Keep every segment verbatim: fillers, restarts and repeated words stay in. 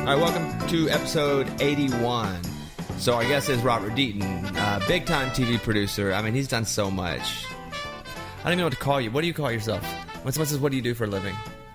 All right, welcome to episode eighty-one. So our guest is Robert Deaton, uh, big-time T V producer. I mean, he's done so much. I don't even know what to call you. What do you call yourself? What's, what's what do you do for a living?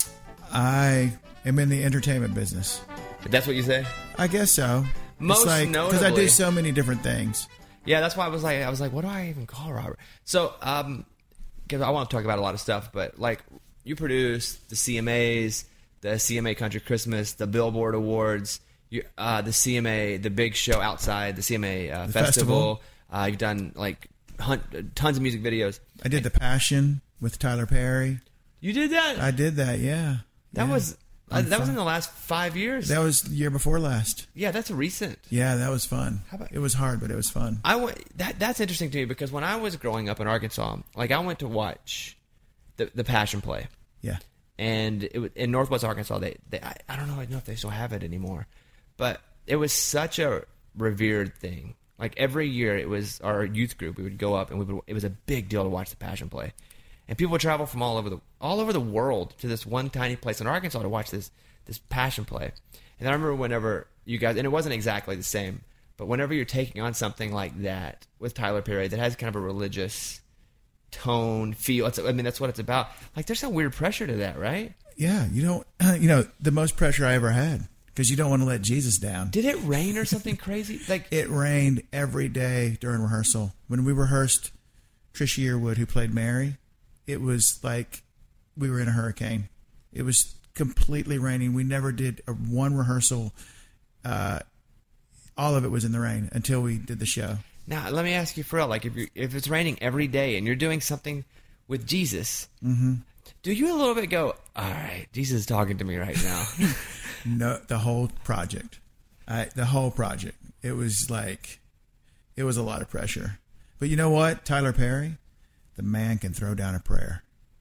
I am in the entertainment business. That's what you say? I guess so. Most it's like, notably, because I do so many different things. Yeah, that's why I was like, I was like, what do I even call Robert? So, um, because I want to talk about a lot of stuff, but like, you produce the C M As, the C M A Country Christmas, the Billboard Awards, you, uh, the C M A, the big show outside, the C M A uh, festival. festival. Uh, you've done like hunt, tons of music videos. I did The Passion with Tyler Perry. You did that? I did that, yeah. That yeah. was uh, that was in the last five years. That was the year before last. Yeah, that's recent. Yeah, that was fun. How about, it was hard, but it was fun. I went, that that's interesting to me because when I was growing up in Arkansas, like I went to watch the the Passion play. Yeah. And it was, in Northwest Arkansas, they, they I, I don't know, I don't know if they still have it anymore, but it was such a revered thing. Like every year, it was our youth group. We would go up, and we would. It was a big deal to watch the Passion play, and people would travel from all over the all over the world to this one tiny place in Arkansas to watch this this Passion play. And I remember whenever you guys, and it wasn't exactly the same, but whenever you're taking on something like that with Tyler Perry that has kind of a religious tone, feel. It's, I mean, that's what it's about. Like, there's some weird pressure to that, right? Yeah, you don't. You know, the most pressure I ever had. Because you don't want to let Jesus down. Did it rain or something crazy? Like it rained every day during rehearsal. When we rehearsed Trisha Yearwood, who played Mary, it was like we were in a hurricane. It was completely raining. We never did a one rehearsal. Uh, all of it was in the rain until we did the show. Now, let me ask you, for real, like if you if it's raining every day and you're doing something with Jesus, mm-hmm. do you a little bit go, all right, Jesus is talking to me right now? No, the whole project, I, the whole project. It was like, it was a lot of pressure. But you know what? Tyler Perry, the man can throw down a prayer.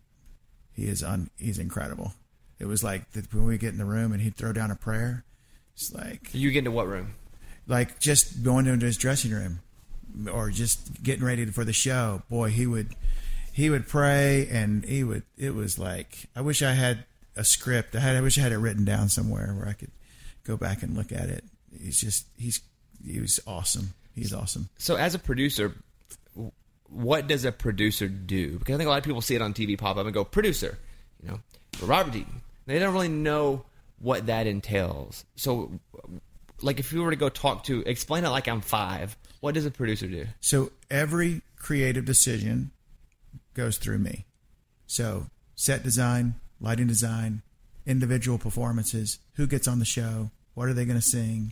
He is un, he's incredible. It was like the, when we get in the room and he'd throw down a prayer. It's like you get into what room? Like just going into his dressing room, or just getting ready for the show. Boy, he would he would pray, and he would. It was like, I wish I had a script. I had. I wish I had it written down somewhere where I could go back and look at it. He's just. He's. He was awesome. He's awesome. So, as a producer, what does a producer do? Because I think a lot of people see it on T V pop up and go, producer, you know, Robert Deaton. They don't really know what that entails. So, like, if you were to go talk to, explain it like I'm five. What does a producer do? So every creative decision goes through me. So set design, lighting design, individual performances, who gets on the show, what are they going to sing.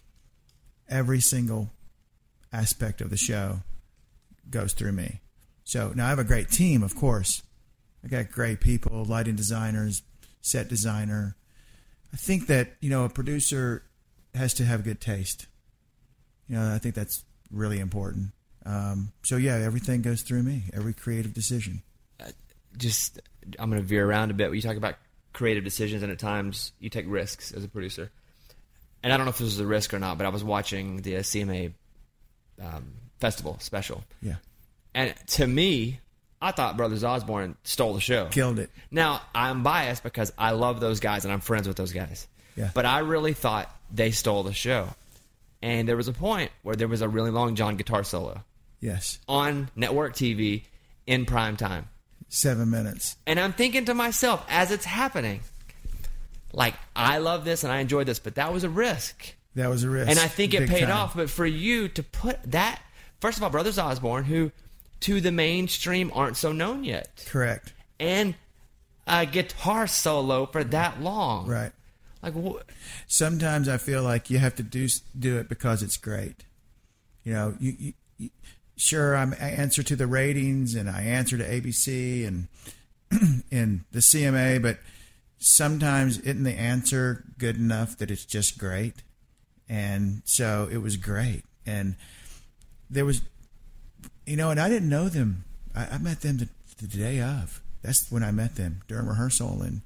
Every single aspect of the show goes through me. So now I have a great team, of course. I got great people, lighting designers, set designer. I think that, you know, a producer has to have good taste. You know, I think that's really important. Um, so yeah, everything goes through me. Every creative decision. Uh, just, I'm going to veer around a bit. When you talk about creative decisions, and at times you take risks as a producer. And I don't know if this was a risk or not, but I was watching the C M A um, festival special. Yeah. And to me, I thought Brothers Osborne stole the show. Killed it. Now, I'm biased because I love those guys and I'm friends with those guys. Yeah. But I really thought they stole the show. And there was a point where there was a really long John guitar solo. Yes. On network T V in prime time. Seven minutes. And I'm thinking to myself, as it's happening, like, I love this and I enjoy this, but that was a risk. That was a risk. And I think it Big paid time. off. But for you to put that, first of all, Brothers Osborne, who to the mainstream aren't so known yet. Correct. And a guitar solo for that long. Right. Like, wh- sometimes I feel like you have to do do it because it's great. You know, you, you, you sure I'm, I answer to the ratings and I answer to A B C and and the C M A, but sometimes isn't the answer good enough that it's just great? And so it was great. And there was, you know, and I didn't know them. I, I met them the, the day of. That's when I met them during rehearsal, and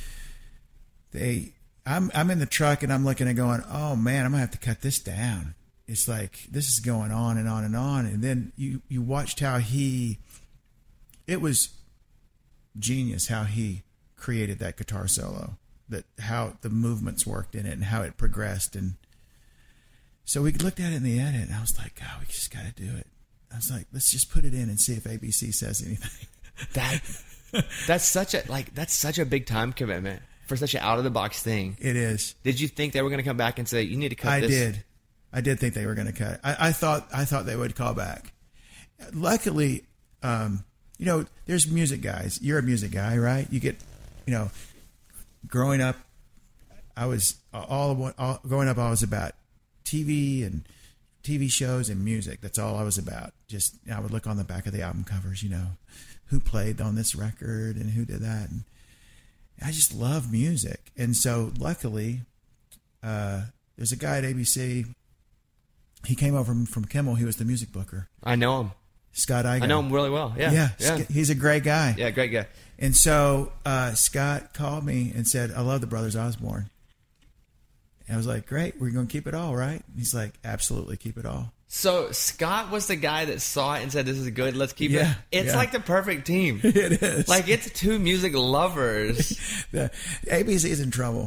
they. I'm I'm in the truck and I'm looking and going, oh man, I'm gonna have to cut this down. It's like this is going on and on and on, and then you you watched how he. It was genius how he created that guitar solo. that how the movements worked in it and how it progressed. And so we looked at it in the edit, and I was like, "God, we just got to do it." I was like, "Let's just put it in and see if A B C says anything." That that's such a like that's such a big time commitment for such an out of the box thing. It is. Did you think they were going to come back and say you need to cut I this? did. I did think they were going to cut it. I, I thought I thought they would call back. Luckily, um, you know, there's music guys. You're a music guy, right? You get, you know, growing up, I was all, all growing up. I was about T V and T V shows and music. That's all I was about. Just I would look on the back of the album covers, you know, who played on this record and who did that, and I just love music. And so, luckily, uh, there's a guy at A B C. He came over from, from Kimmel. He was the music booker. I know him. Scott Igan. I know him really well. Yeah, yeah, yeah. He's a great guy. Yeah, great guy. And so uh, Scott called me and said, "I love the Brothers Osborne." And I was like, "Great, we're going to keep it all, right?" And he's like, "Absolutely, keep it all." So Scott was the guy that saw it and said, "This is good. Let's keep Yeah, it." It's yeah. like the perfect team. It is. Like it's two music lovers. The A B C is in trouble.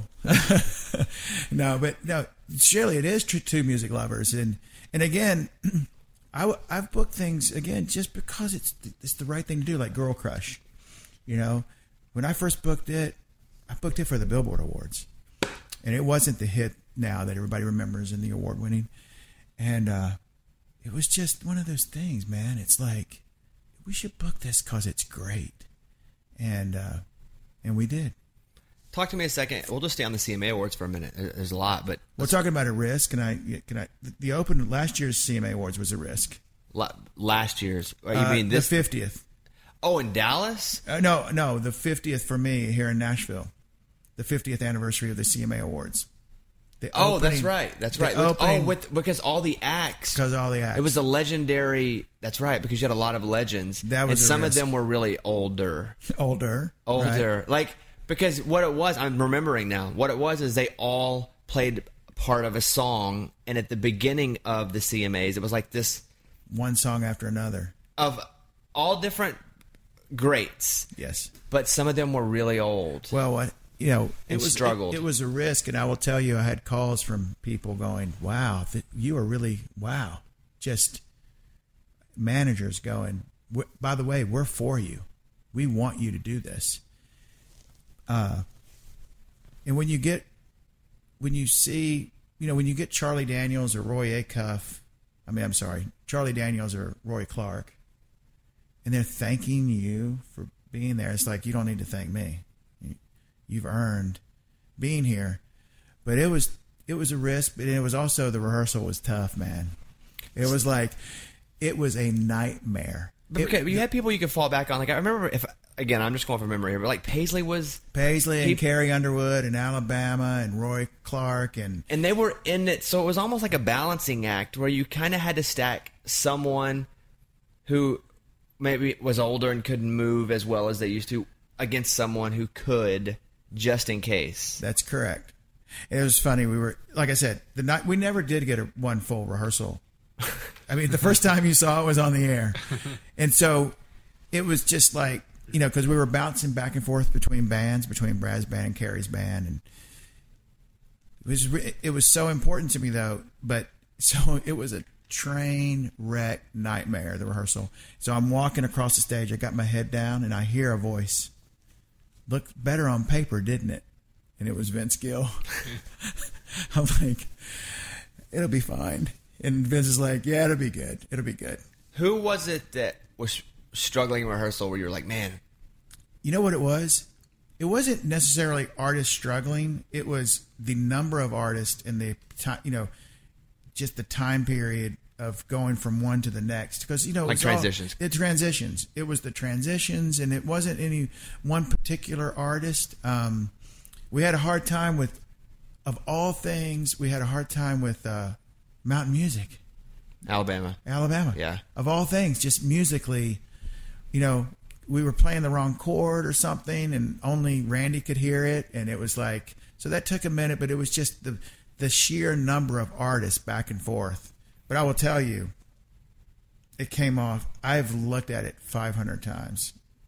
No, but no, surely it is true, two music lovers. And and again, I, I've booked things, again, just because it's it's the right thing to do, like Girl Crush. You know, when I first booked it, I booked it for the Billboard Awards. And it wasn't the hit now that everybody remembers and the award winning. And uh, it was just one of those things, man. It's like, we should book this because it's great. And uh, and we did. Talk to me a second. We'll just stay on the C M A Awards for a minute. There's a lot, but We're talking about a risk. Can I? Can I? The open last year's C M A Awards was a risk. la- last year's. You Uh, mean this? the fiftieth? Oh, in Dallas? Uh, no, no, the fiftieth for me here in Nashville. The fiftieth anniversary of the C M A Awards. The Oh, that's opening- right. That's the right. With, oh, opening- with because all the acts. because all the acts. It was a legendary. That's right, because you had a lot of legends. That was and a some of risk. them were really older. older, Older. Like, because what it was, I'm remembering now, what it was is they all played part of a song, and at the beginning of the C M As, it was like this, right? One song after another. of all different greats, Yes. but some of them were really old. Well, what you know, it And was struggled. It, it was a risk, and I will tell you, I had calls from people going, "Wow, th- you are really wow." Just managers going, "W- "By the way, we're for you. We want you to do this." Uh, and when you get, when you see, you know, when you get Charlie Daniels or Roy Acuff, I mean, I'm sorry, Charlie Daniels or Roy Clark, and they're thanking you for being there, it's like, you don't need to thank me. You've earned being here. But it was it was a risk, but it was also, the rehearsal was tough, man. It was like, it was a nightmare. But It- okay, you had people you could fall back on. Like, I remember, if again, I'm just going from memory here, but like Paisley was, Paisley and He- Carrie Underwood and Alabama and Roy Clark and and they were in it, so it was almost like a balancing act where you kind of had to stack someone who maybe was older and couldn't move as well as they used to against someone who could, just in case. that's correct. It was funny. We were, like I said, the night we never did get a one full rehearsal. I mean, the first time you saw it was on the air, and so it was just like, you know, because we were bouncing back and forth between bands, between Brad's band and Carrie's band, and it was re- it was so important to me though. But so it was a train wreck nightmare, the rehearsal. So I'm walking across the stage. I got my head down, and I hear a voice. Looked better on paper, didn't it? And it was Vince Gill. I'm like, it'll be fine. And Vince is like, yeah, it'll be good. It'll be good. Who was it that was struggling in rehearsal where you were like, man, You know what it was? It wasn't necessarily artists struggling. It was the number of artists and the time, you know, just the time period of going from one to the next. Because, you know, it Like was all- transitions. the transitions. It was the transitions, and it wasn't any one particular artist. Um, we had a hard time with, of all things, we had a hard time with uh, Mountain Music. Alabama. Alabama. Yeah. Of all things, just musically, you know, we were playing the wrong chord or something, and only Randy could hear it, and it was like, so that took a minute, but it was just the the sheer number of artists back and forth. But I will tell you, it came off. I've looked at it five hundred times,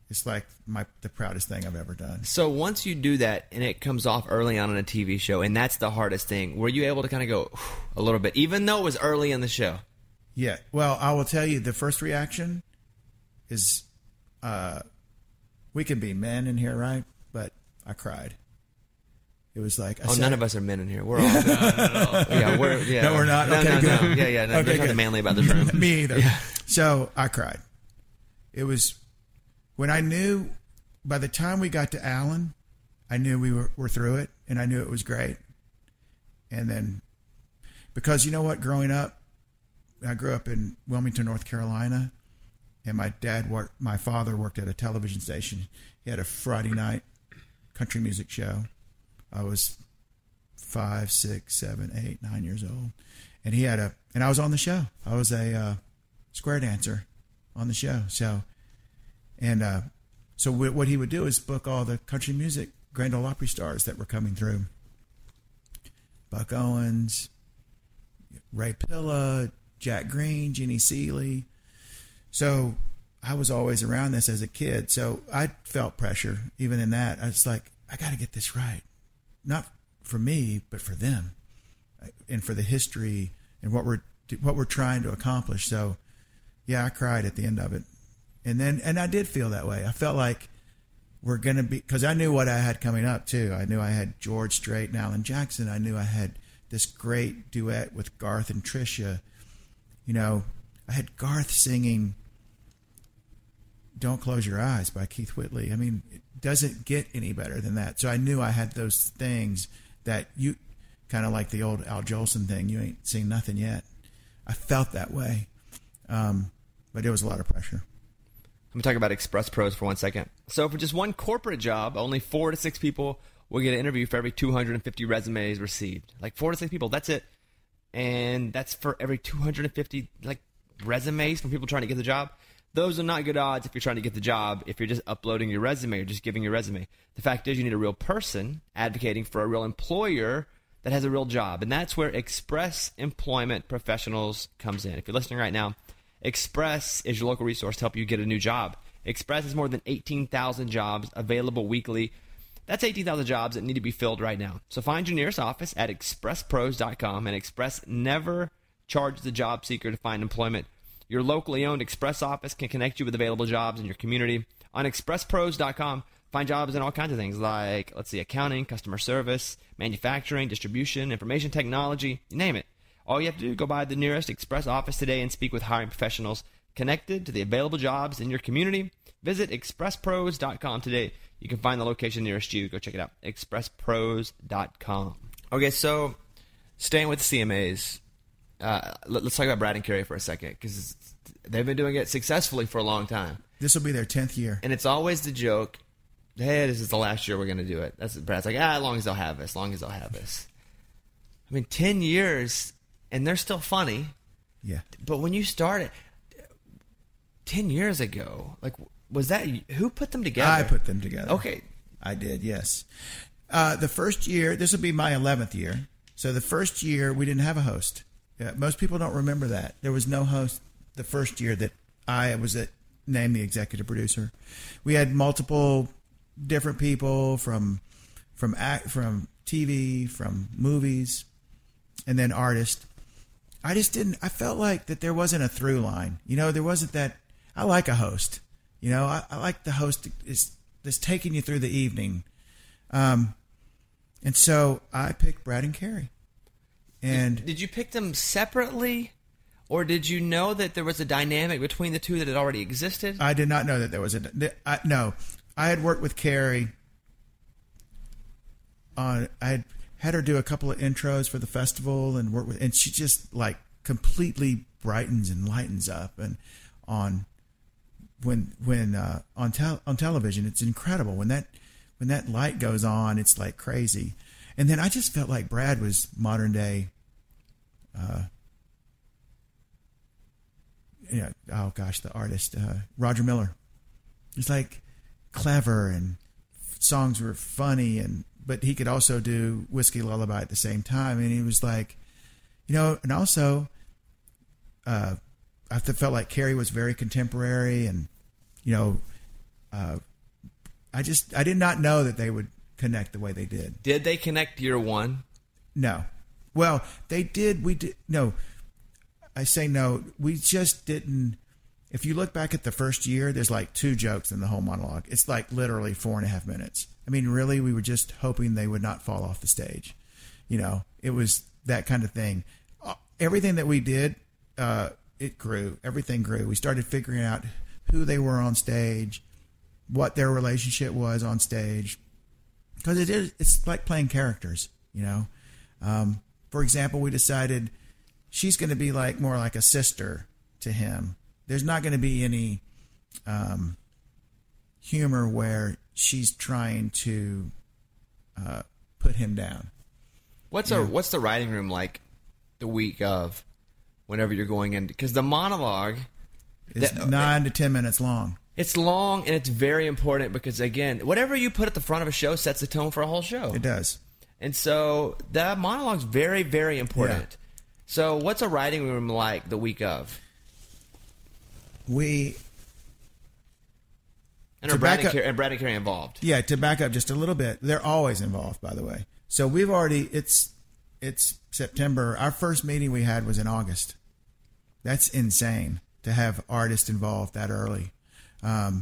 It's like my the proudest thing I've ever done. So once you do that and it comes off early on in a T V show, and that's the hardest thing, were you able to kind of go a little bit, even though it was early in the show? Yeah. Well, I will tell you, the first reaction is, uh, we can be men in here, right? But I cried. It was like, I oh, said, none of us are men in here. We're all. no, no, no. Yeah, we're, yeah. No, we're not. No, Okay, no, good. No. Yeah, yeah. No, okay, there's nothing good. manly about this room. Me either. Yeah. So I cried. It was when I knew. By the time we got to Allen, I knew we were, were through it, and I knew it was great. And then, because you know what, growing up, I grew up in Wilmington, North Carolina, and my dad worked, my father worked at a television station. He had a Friday night country music show. I was five, six, seven, eight, nine years old, and he had a, and I was on the show. I was a uh, square dancer on the show. So, and uh, so what he would do is book all the country music Grand Ole Opry stars that were coming through. Buck Owens, Ray Pilla, Jack Green, Jeannie Seeley. So I was always around this as a kid. So I felt pressure even in that. I was like, I got to get this right. Not for me, but for them and for the history and what we're, what we're trying to accomplish. So yeah, I cried at the end of it. And then, and I did feel that way. I felt like we're going to be, because I knew what I had coming up too. I knew I had George Strait and Alan Jackson. I knew I had this great duet with Garth and Tricia. You know, I had Garth singing Don't Close Your Eyes by Keith Whitley. I mean, it doesn't get any better than that. So I knew I had those things that you, kind of like the old Al Jolson thing, you ain't seen nothing yet. I felt that way. Um, but it was a lot of pressure. Let me talk about Express Pros for one second. So for just one corporate job, only four to six people will get an interview for every two hundred fifty resumes received. Like four to six people, that's it. And that's for every two hundred fifty like resumes from people trying to get the job. Those are not good odds if you're trying to get the job, if you're just uploading your resume or just giving your resume. The fact is you need a real person advocating for a real employer that has a real job. And that's where Express Employment Professionals comes in. If you're listening right now, Express is your local resource to help you get a new job. Express has more than eighteen thousand jobs available weekly. That's eighteen thousand jobs that need to be filled right now. So find your nearest office at express pros dot com, and Express never charges the job seeker to find employment. Your locally owned Express office can connect you with available jobs in your community. On express pros dot com, find jobs in all kinds of things like, let's see, accounting, customer service, manufacturing, distribution, information technology, you name it. All you have to do is go by the nearest Express office today and speak with hiring professionals connected to the available jobs in your community. Visit express pros dot com today. You can find the location nearest you. Go check it out. express pros dot com. Okay, so staying with the C M As, uh, let, let's talk about Brad and Carrie for a second, because they've been doing it successfully for a long time. This will be their tenth year. And it's always the joke, hey, this is the last year we're going to do it. That's Brad's like, ah, as long as they'll have this, as long as they'll have this. I mean, ten years, and they're still funny. Yeah. But when you started ten years ago, like, was that, who put them together? I put them together. Okay. I did, yes. Uh, the first year, this will be my eleventh year. So the first year, we didn't have a host. Yeah, most people don't remember that. There was no host the first year that I was at, named the executive producer. We had multiple different people from from act, from T V, from movies, and then artists. I just didn't, I felt like that there wasn't a through line. You know, there wasn't that, I like a host. You know, I, I like the host is that's taking you through the evening. Um, and so I picked Brad and Carrie. And did, did you pick them separately, or did you know that there was a dynamic between the two that had already existed? I did not know that there was a, I, no, I had worked with Carrie on, I had had her do a couple of intros for the festival and work with, and she just like completely brightens and lightens up. And on, when, when, uh, on tel- on television, it's incredible when that, when that light goes on, it's like crazy. And then I just felt like Brad was modern day, uh, you know, oh gosh, the artist, uh, Roger Miller. He's like clever and songs were funny, and, but he could also do Whiskey Lullaby at the same time. And he was like, you know, and also, uh, I felt like Carrie was very contemporary, and, you know, uh, I just I did not know that they would connect the way they did. Did they connect year one? No. Well, they did. We did. No, I say no. We just didn't. If you look back at the first year, there's like two jokes in the whole monologue. It's like literally four and a half minutes. I mean, really, we were just hoping they would not fall off the stage. You know, it was that kind of thing. Everything that we did, uh, it grew. Everything grew. We started figuring out who they were on stage, what their relationship was on stage, because it is. It's like playing characters. You know. Um, For example, we decided she's going to be like more like a sister to him. There's not going to be any um, humor where she's trying to uh, put him down. What's Yeah. a what's the writing room like the week of, whenever you're going in? Because the monologue, It's that- nine to ten minutes long. it's long and it's very important because, again, whatever you put at the front of a show sets the tone for a whole show. It does. And so that monologue's very, very important. Yeah. So what's a writing room like the week of? We And To are Brad back and, up- Carrie, and Brad and Carrie involved? Yeah, to back up just a little bit, they're always involved, by the way. So we've already, it's it's September. Our first meeting we had was in August. That's insane to have artists involved that early. Um,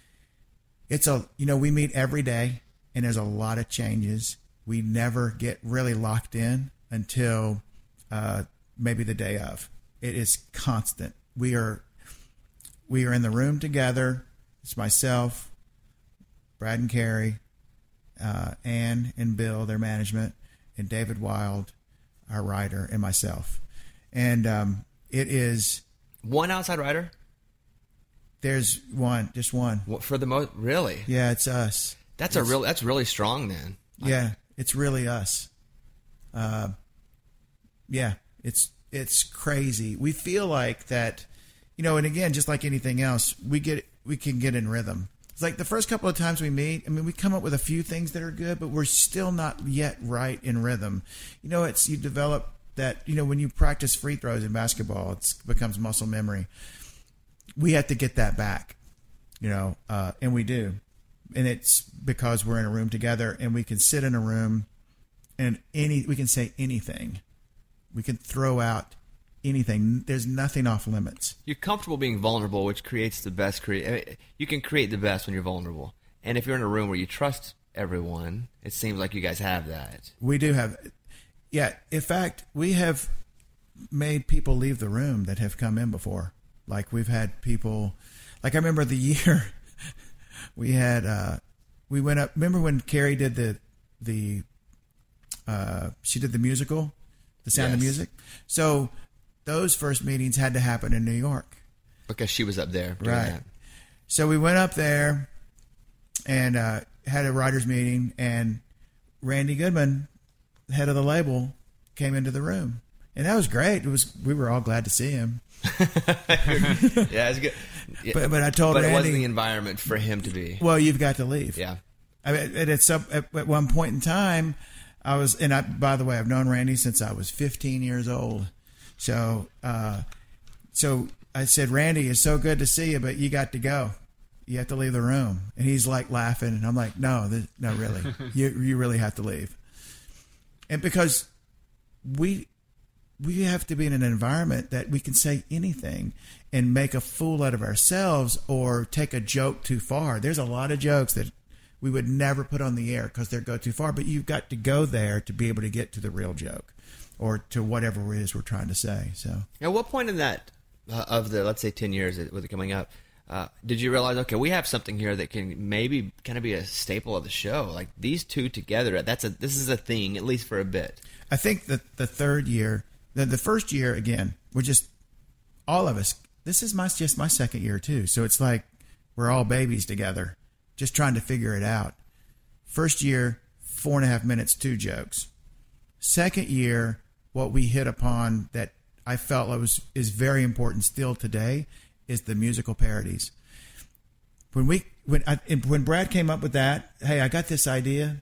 it's a, you know, we meet every day and there's a lot of changes. We never get really locked in until uh, maybe the day of. It is constant. We are we are in the room together. It's myself, Brad and Carrie, uh, Ann and Bill, their management, and David Wild, our writer, and myself. And um, it is, One outside writer? there's one, just one. What, for the most, really? Yeah, it's us. That's a real. That's really strong, then. Yeah, it's really us. Uh, yeah, it's it's crazy. We feel like that, you know, and again, just like anything else, we get we can get in rhythm. It's like the first couple of times we meet, I mean, we come up with a few things that are good, but we're still not yet right in rhythm. You know, it's you develop that, you know, when you practice free throws in basketball, it becomes muscle memory. We have to get that back, you know, uh, and we do. And it's because we're in a room together and we can sit in a room and any we can say anything. We can throw out anything. There's nothing off limits. You're comfortable being vulnerable, which creates the best. Crea- I mean, you can create the best when you're vulnerable. And if you're in a room where you trust everyone, it seems like you guys have that. We do have, yeah. In fact, we have made people leave the room that have come in before. Like we've had people, like I remember the year we had, uh, we went up. Remember when Carrie did the the, uh, she did the musical, The Sound of Yes. Music. So those first meetings had to happen in New York. Because she was up there doing Right. that. So we went up there and uh, had a writers meeting, and Randy Goodman, head of the label, came into the room, and that was great. It was we were all glad to see him. Yeah, it's good. Yeah. But but I told But it Randy, wasn't the environment for him to be. well, you've got to leave. Yeah. I mean, at, at, some, at, at one point in time, I was, and I, by the way, I've known Randy since I was fifteen years old. So, uh, so I said, Randy, it's so good to see you, but you got to go. You have to leave the room. And he's like laughing, and I'm like, no, this, no, really, you you really have to leave. And because we we have to be in an environment that we can say anything and make a fool out of ourselves or take a joke too far. There's a lot of jokes that we would never put on the air because they go too far, but you've got to go there to be able to get to the real joke or to whatever it is we're trying to say. So At what point in that, uh, of the, let's say, ten years with it coming up, uh, did you realize, okay, we have something here that can maybe kind of be a staple of the show? Like these two together, that's a this is a thing, at least for a bit. I think that the third year, the, the first year, again, we're just, all of us, this is my just my second year too. So it's like we're all babies together, just trying to figure it out. First year, four and a half minutes, two jokes. Second year, what we hit upon that I felt was is very important still today is the musical parodies. When we when I, when Brad came up with that, hey, I got this idea.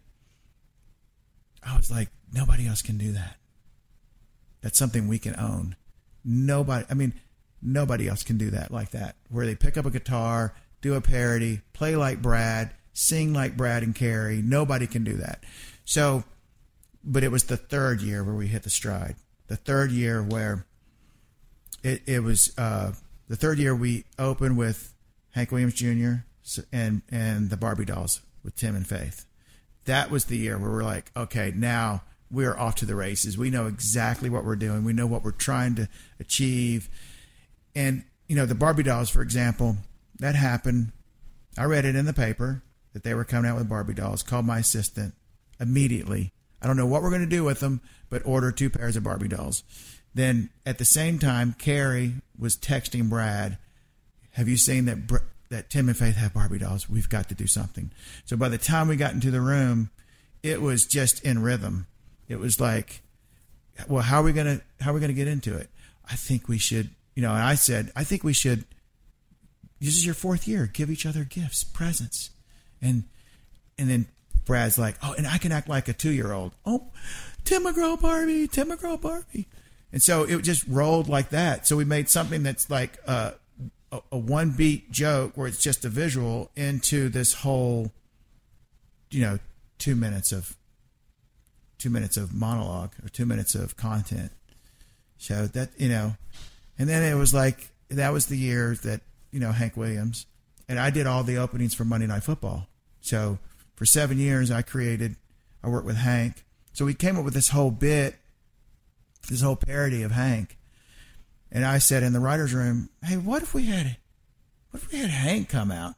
I was like, nobody else can do that. That's something we can own. Nobody, I mean, nobody else can do that like that, where they pick up a guitar, do a parody, play like Brad, sing like Brad and Carrie. Nobody can do that. So, but it was the third year where we hit the stride. The third year where it, it was uh, the third year we opened with Hank Williams Junior and and the Barbie Dolls with Tim and Faith. That was the year where we're like, okay, now we're off to the races. We know exactly what we're doing. We know what we're trying to achieve. And, you know, the Barbie Dolls, for example, that happened. I read it in the paper that they were coming out with Barbie Dolls, called my assistant immediately. I don't know what we're going to do with them, but order two pairs of Barbie Dolls. Then at the same time, Carrie was texting Brad, have you seen that Br- that Tim and Faith have Barbie Dolls? We've got to do something. So by the time we got into the room, it was just in rhythm. It was like, well, how are we going to, how are we going to get into it? I think we should, you know, and I said, I think we should, this is your fourth year, give each other gifts, presents. And, and then Brad's like, oh, and I can act like a two-year-old. Oh, Tim McGraw Barbie, Tim McGraw Barbie. And so it just rolled like that. So we made something that's like uh, a, a one-beat joke where it's just a visual into this whole, you know, two minutes of two minutes of monologue or two minutes of content. So that, you know, and then it was like, that was the year that, you know, Hank Williams, and I did all the openings for Monday Night Football. So for seven years, I created, I worked with Hank. So we came up with this whole bit, this whole parody of Hank. And I said in the writer's room, hey, what if we had, what if we had Hank come out?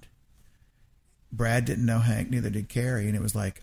Brad didn't know Hank, neither did Carrie. And it was like,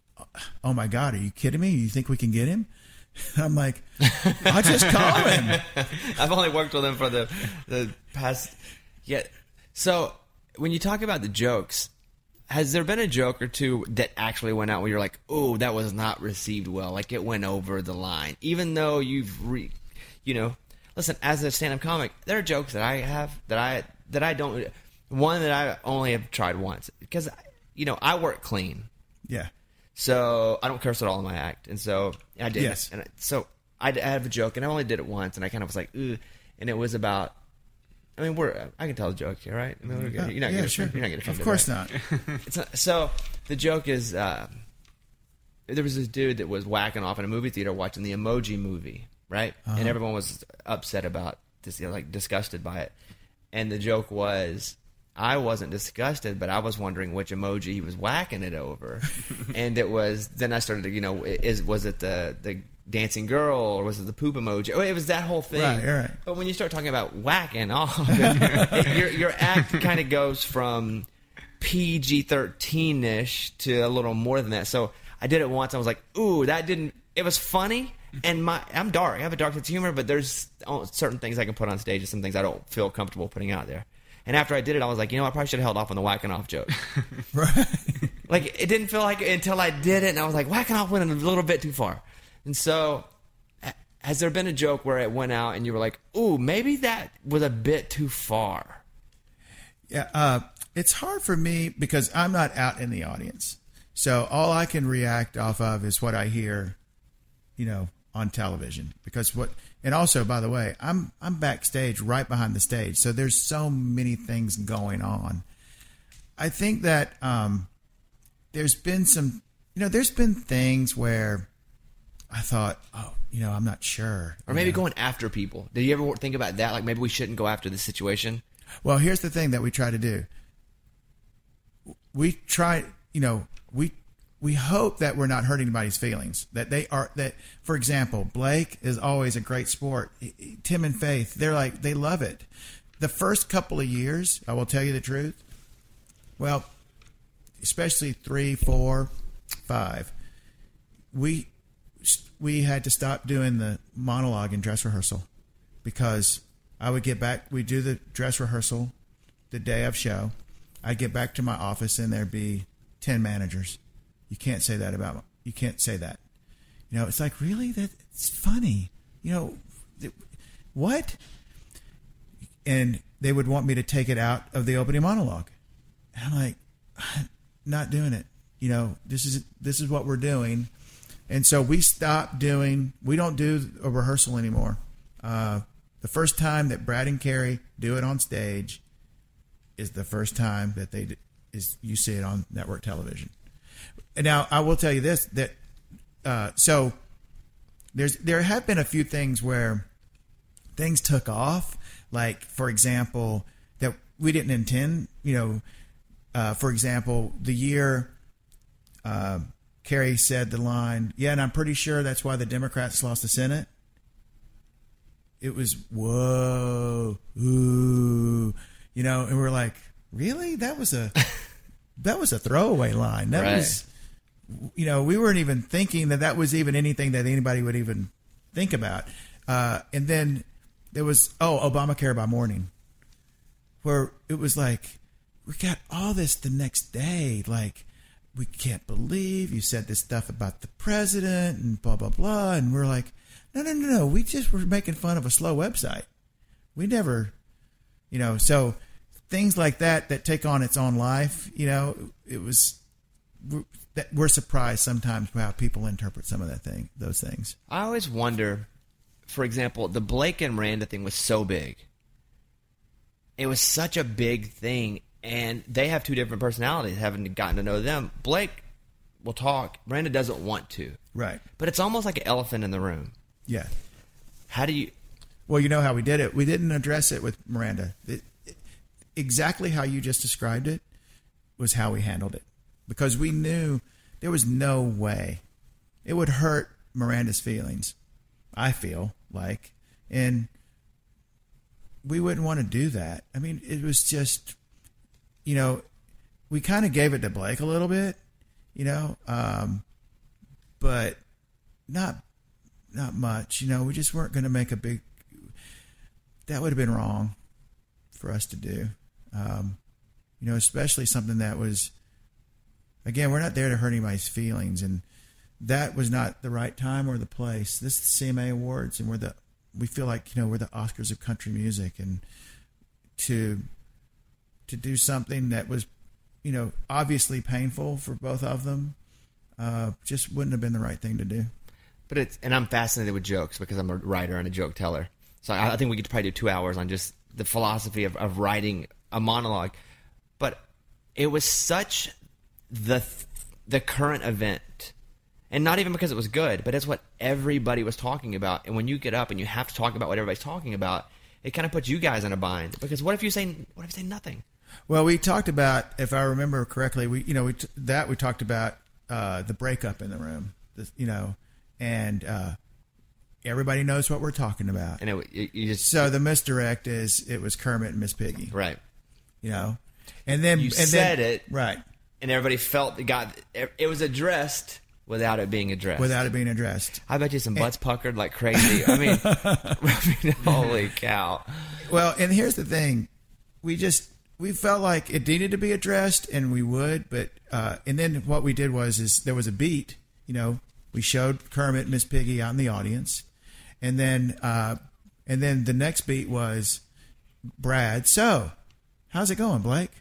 oh my God, are you kidding me? You think we can get him? I'm like, I'll just call him. I've only worked with him for the, the past, yeah. So when you talk about the jokes, has there been a joke or two that actually went out where you're like, oh, that was not received well, like it went over the line, even though you've, re, you know, listen, as a stand-up comic, there are jokes that I have that I that I don't, one that I only have tried once because, you know, I work clean. Yeah. So I don't curse at all in my act, and so I did. Yes. And so I, I have a joke, and I only did it once, and I kind of was like, ooh, and it was about. I mean, we're. I can tell the joke here, right? I mean, we're gonna, you're not yeah, gonna. Sure. You're not gonna. Of course right? not. It's not. So the joke is, uh, there was this dude that was whacking off in a movie theater watching the Emoji Movie, right? Uh-huh. And everyone was upset about this, you know, like disgusted by it. And the joke was, I wasn't disgusted, but I was wondering which emoji he was whacking it over. And it was, then I started to, you know, is was it the the dancing girl or was it the poop emoji? Oh, it was that whole thing. Right, right. But when you start talking about whacking off, it, your your act kind of goes from P G thirteen-ish to a little more than that. So I did it once. I was like, ooh, that didn't, it was funny. And my, I'm dark. I have a dark sense of humor, but there's certain things I can put on stage and some things I don't feel comfortable putting out there. And after I did it, I was like, you know, I probably should have held off on the whacking off joke. Right. Like, it didn't feel like it until I did it, and I was like, whacking off went a little bit too far. And so, has there been a joke where it went out and you were like, ooh, maybe that was a bit too far? Yeah, uh, it's hard for me because I'm not out in the audience. So all I can react off of is what I hear, you know, on television. Because what, and also, by the way, I'm I'm backstage right behind the stage. So there's so many things going on. I think that um, there's been some, you know, there's been things where I thought, oh, you know, I'm not sure. Or maybe know? going after people. Did you ever think about that? Like, maybe we shouldn't go after this situation? Well, here's the thing that we try to do. We try, you know, we we hope that we're not hurting anybody's feelings. That they are, that, for example, Blake is always a great sport. Tim and Faith, they're like, they love it. The first couple of years, I will tell you the truth, well, especially three, four, five, we we had to stop doing the monologue in dress rehearsal because I would get back, we'd do the dress rehearsal the day of show. I'd get back to my office and there'd be ten managers. You can't say that about, you can't say that. You know, it's like, really? That it's funny. You know, th- what? And they would want me to take it out of the opening monologue. And I'm like, I'm not doing it. You know, this is this is what we're doing. And so we stopped doing, we don't do a rehearsal anymore. Uh, the first time that Brad and Carrie do it on stage, is the first time that they is you see it on network television. And now I will tell you this, that uh, so there's there have been a few things where things took off, like for example that we didn't intend, you know, uh, for example the year uh, Kerry said the line, yeah, and I'm pretty sure that's why the Democrats lost the Senate. It was whoa, ooh, you know, and we're like, really? That was a that was a throwaway line. That right. was, you know, we weren't even thinking that that was even anything that anybody would even think about. Uh, and then there was oh, Obamacare by morning, where it was like we got all this the next day, like we can't believe you said this stuff about the president and blah blah blah, and we're like. No, no, no, no. We just were making fun of a slow website. We never, you know, so things like that that take on its own life, you know, it was, we're, that we're surprised sometimes how people interpret some of that thing, those things. I always wonder, for example, the Blake and Miranda thing was so big. It was such a big thing, and they have two different personalities, having gotten to know them. Blake will talk. Miranda doesn't want to. Right. But it's almost like an elephant in the room. Yeah. How do you... Well, you know how we did it. We didn't address it with Miranda. It, it, exactly how you just described it was how we handled it. Because we knew there was no way. It would hurt Miranda's feelings, I feel like. And we wouldn't want to do that. I mean, it was just, you know, we kind of gave it to Blake a little bit, you know, um, but not not much. You know, we just weren't going to make a big... That would have been wrong for us to do. Um, you know, especially something that was... Again, we're not there to hurt anybody's feelings, and that was not the right time or the place. This is the C M A Awards, and we're the... We feel like, you know, we're the Oscars of country music, and to to do something that was, you know, obviously painful for both of them, uh, just wouldn't have been the right thing to do. But it's, and I'm fascinated with jokes because I'm a writer and a joke teller. So I, I think we could probably do two hours on just the philosophy of, of writing a monologue. But it was such the the current event, and not even because it was good, but it's what everybody was talking about. And when you get up and you have to talk about what everybody's talking about, it kind of puts you guys in a bind. Because what if you say what if you say nothing? Well, we talked about, if I remember correctly, we you know we t- that we talked about uh, the breakup in the room, the, you know. And uh, everybody knows what we're talking about. And it, you just so the misdirect is it was Kermit and Miss Piggy, right? You know, and then you and said then, it right, and everybody felt it got it was addressed without it being addressed. Without it being addressed, I bet you some butts and, puckered like crazy. I mean, I mean, holy cow! Well, and here's the thing: we just we felt like it needed to be addressed, and we would, but uh, and then what we did was is there was a beat, you know. We showed Kermit and Miss Piggy out in the audience, and then uh, and then the next beat was Brad. So, how's it going, Blake?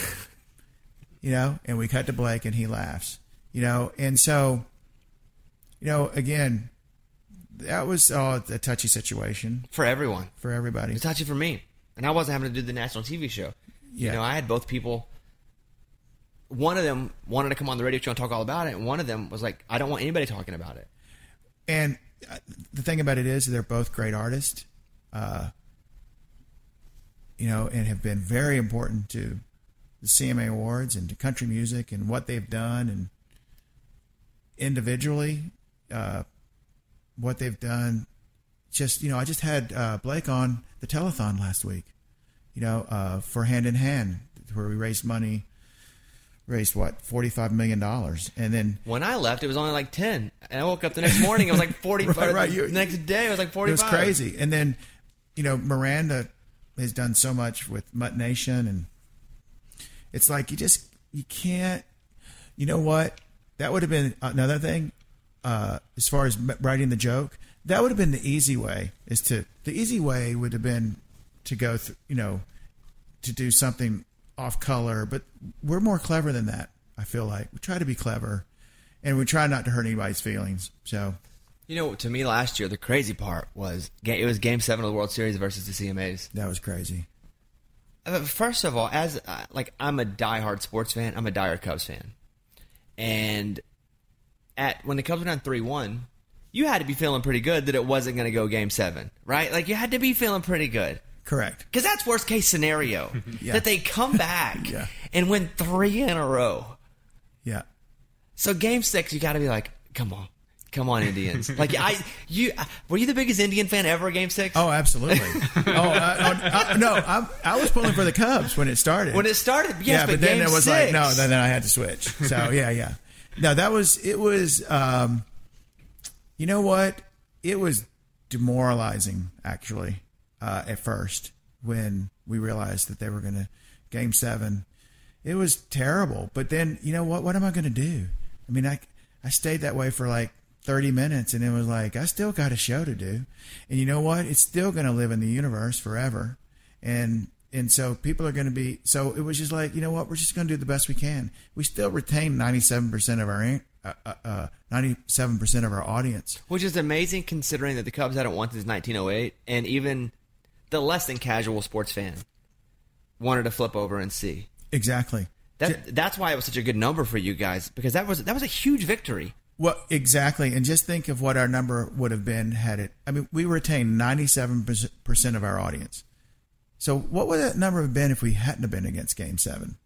You know, and we cut to Blake, and he laughs. You know, and so, you know, again, that was uh, a touchy situation for everyone, for everybody. It's touchy for me, and I wasn't having to do the national T V show. Yeah. You know, I had both people. One of them wanted to come on the radio show and talk all about it, and one of them was like, I don't want anybody talking about it. And the thing about it is they're both great artists, uh, you know, and have been very important to the C M A Awards and to country music and what they've done, and individually, uh, what they've done. Just, you know, I just had uh, Blake on the telethon last week, you know, uh, for Hand in Hand, where we raised money. Raised what, forty-five million dollars, and then when I left, it was only like ten. And I woke up the next morning, it was like forty-five. right, right. The next day, it was like forty-five. It was crazy. And then, you know, Miranda has done so much with Mutt Nation, and it's like you just you can't. You know what? That would have been another thing. Uh, as far as writing the joke, that would have been the easy way. Is to the easy way would have been to go through, you know, to do something off color, but we're more clever than that. I feel like we try to be clever, and we try not to hurt anybody's feelings. So, you know, to me last year, the crazy part was it was Game Seven of the World Series versus the C M As. That was crazy. Uh, First of all, as uh, like I'm a diehard sports fan, I'm a diehard Cubs fan, and at when the Cubs went down three one, you had to be feeling pretty good that it wasn't going to go Game Seven, right? Like you had to be feeling pretty good, Correct. because that's worst case scenario Yeah. that they come back Yeah. and win three in a row. Yeah. So Game Six, you got to be like, come on. Come on, Indians! Like I, you were you the biggest Indian fan ever? Game Six? Oh, absolutely. oh, I, I, I, no, I, I was pulling for the Cubs when it started. When it started, yes, yeah, but, but then game it was six. like no, then, then I had to switch. So yeah, yeah. No, that was it. Was um, you know what? It was demoralizing actually uh, at first when we realized that they were going to Game Seven. It was terrible. But then you know what? What am I going to do? I mean, I I stayed that way for like thirty minutes, and it was like, I still got a show to do. And you know what? It's still going to live in the universe forever. And and so people are going to be, so it was just like, you know what? We're just going to do the best we can. We still retain ninety-seven percent of our, uh, uh, ninety-seven percent of our audience. Which is amazing considering that the Cubs hadn't won since nineteen oh eight, and even the less than casual sports fan wanted to flip over and see. Exactly. That, that's why it was such a good number for you guys, because that was that was a huge victory. Well, exactly. And just think of what our number would have been had it. I mean, we retained ninety-seven percent of our audience. So what would that number have been if we hadn't have been against Game seven?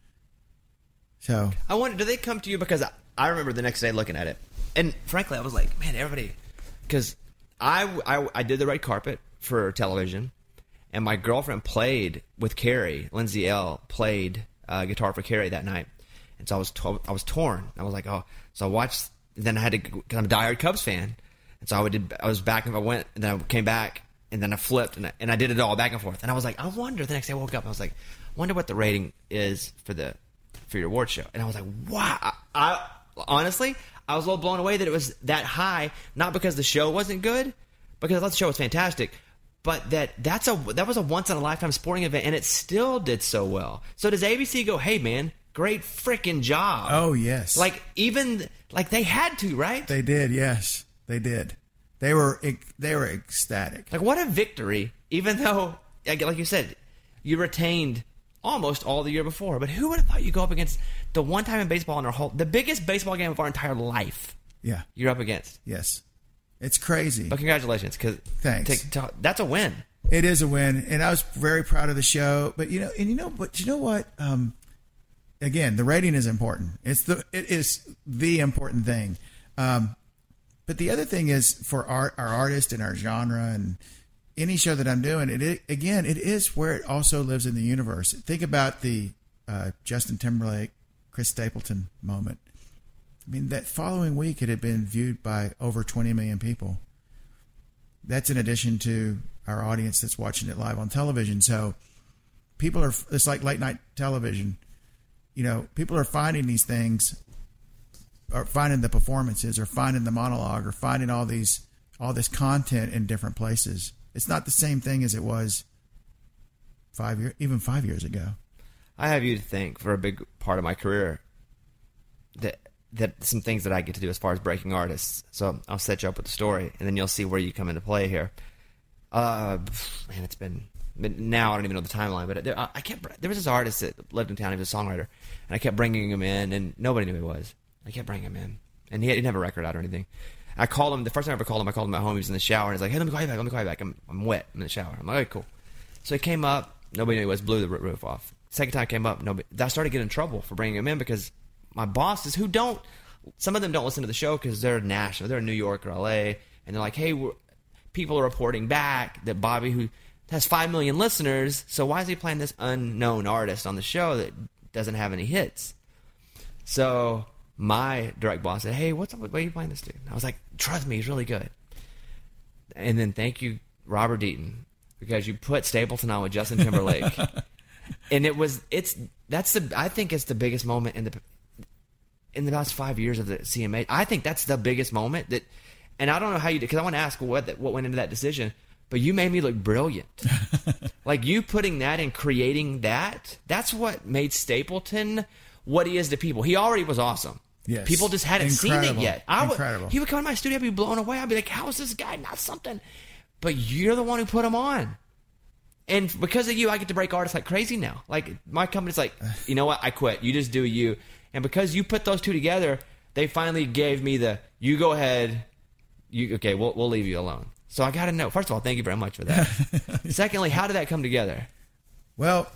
So I wonder, do they come to you? Because I, I remember the next day looking at it. And frankly, I was like, man, everybody. Because I, I, I did the red carpet for television. And my girlfriend played with Carrie. Lindsay L. played uh, guitar for Carrie that night. And so I was to- I was torn. I was like, oh. So I watched. Then I had to, because I'm a diehard Cubs fan. And so I did. I was back and I went, and then I came back, and then I flipped, and I, and I did it all back and forth. And I was like, I wonder. The next day I woke up, I was like, I wonder what the rating is for the for your award show. And I was like, wow. I, I honestly, I was a little blown away that it was that high. Not because the show wasn't good, because I thought the show was fantastic, but that that's a that was a once in a lifetime sporting event, and it still did so well. So does A B C go, hey man, great freaking job? Oh yes, like even like they had to, right? They did. Yes, they did. They were they were ecstatic. Like what a victory! Even though, like you said, you retained almost all the year before. But who would have thought you go up against the one time in baseball in our whole, the biggest baseball game of our entire life? Yeah, you're up against. Yes, it's crazy. But congratulations, because thanks. To, to, that's a win. It is a win, and I was very proud of the show. But you know, and you know, but you know what? Um, again, the rating is important. It's the it is the important thing. Um, but the other thing is for our our artist and our genre and any show that I'm doing, it, it again, it is where it also lives in the universe. Think about the uh, Justin Timberlake, Chris Stapleton moment. I mean, that following week it had been viewed by over twenty million people. That's in addition to our audience that's watching it live on television. So people are, it's like late night television. You know, people are finding these things, or finding the performances, or finding the monologue, or finding all these, all this content in different places. It's not the same thing as it was five years, even five years ago. I have you to thank for a big part of my career. That that some things that I get to do as far as breaking artists. So I'll set you up with the story, and then you'll see where you come into play here. Uh, man, it's been, been now I don't even know the timeline, but there, I kept there was this artist that lived in town. He was a songwriter, and I kept bringing him in, and nobody knew who he was. I kept bringing him in, and he didn't have a record out or anything. I called him the first time I ever called him. I called him at home. He was in the shower, and he's like, "Hey, let me call you back. Let me call you back. I'm I'm wet. I'm in the shower." I'm like, "Okay, cool." So he came up. Nobody knew who he was. Blew the roof off. Second time I came up, nobody. I started getting in trouble for bringing him in because my bosses, who don't, some of them don't listen to the show because they're national. They're in New York or L A, and they're like, "Hey, we're, people are reporting back that Bobby, who has five million listeners, so why is he playing this unknown artist on the show that doesn't have any hits?" So my direct boss said, "Hey, what's up? Why are you playing this dude?" And I was like, "Trust me, he's really good." And then thank you, Robert Deaton, because you put Stapleton on with Justin Timberlake, and it was it's that's the I think it's the biggest moment in the in the last five years of the C M A. I think that's the biggest moment that, and I don't know how you did, because I want to ask what what went into that decision, but you made me look brilliant. Like you putting that and creating that, that's what made Stapleton what he is to people. He already was awesome. Yes. People just hadn't Incredible. seen it yet. I would, Incredible. He would come to my studio, I'd be blown away. I'd be like, how is this guy not something? But you're the one who put him on. And because of you, I get to break artists like crazy now. Like, my company's like, you know what? I quit. You just do you. And because you put those two together, they finally gave me the, you go ahead. You okay, we'll, we'll leave you alone. So I got to know. First of all, thank you very much for that. Secondly, how did that come together? Well,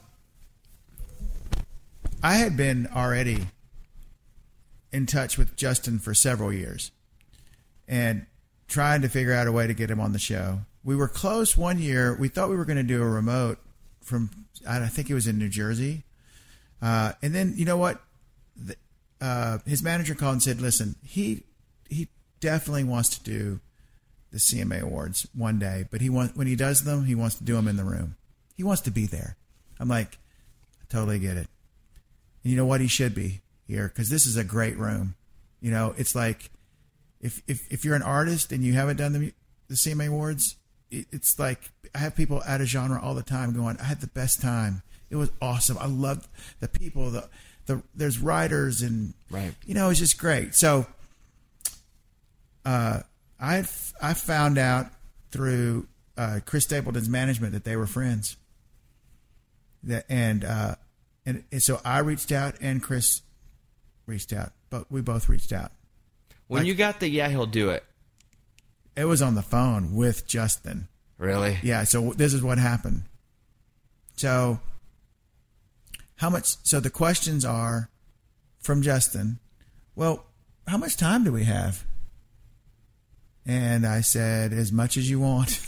I had been already in touch with Justin for several years and trying to figure out a way to get him on the show. We were close one year. We thought we were going to do a remote from, I think it was in New Jersey. Uh, and then, you know what? The, uh, his manager called and said, listen, he he definitely wants to do the C M A Awards one day, but he wants, when he does them, he wants to do them in the room. He wants to be there. I'm like, I totally get it. And you know what? He should be here because this is a great room. You know, it's like if if, if you're an artist and you haven't done the, the C M A Awards, it, it's like I have people out of genre all the time going, I had the best time. It was awesome. I loved the people. The the there's writers and right. You know, it's just great. So, uh, I I found out through uh, Chris Stapleton's management that they were friends. That and uh, and, and so I reached out and Chris reached out, but we both reached out. When like, you got the yeah, he'll do it. It was on the phone with Justin. Really? Yeah. So this is what happened. So. How much? So the questions are from Justin. Well, how much time do we have? And I said, as much as you want.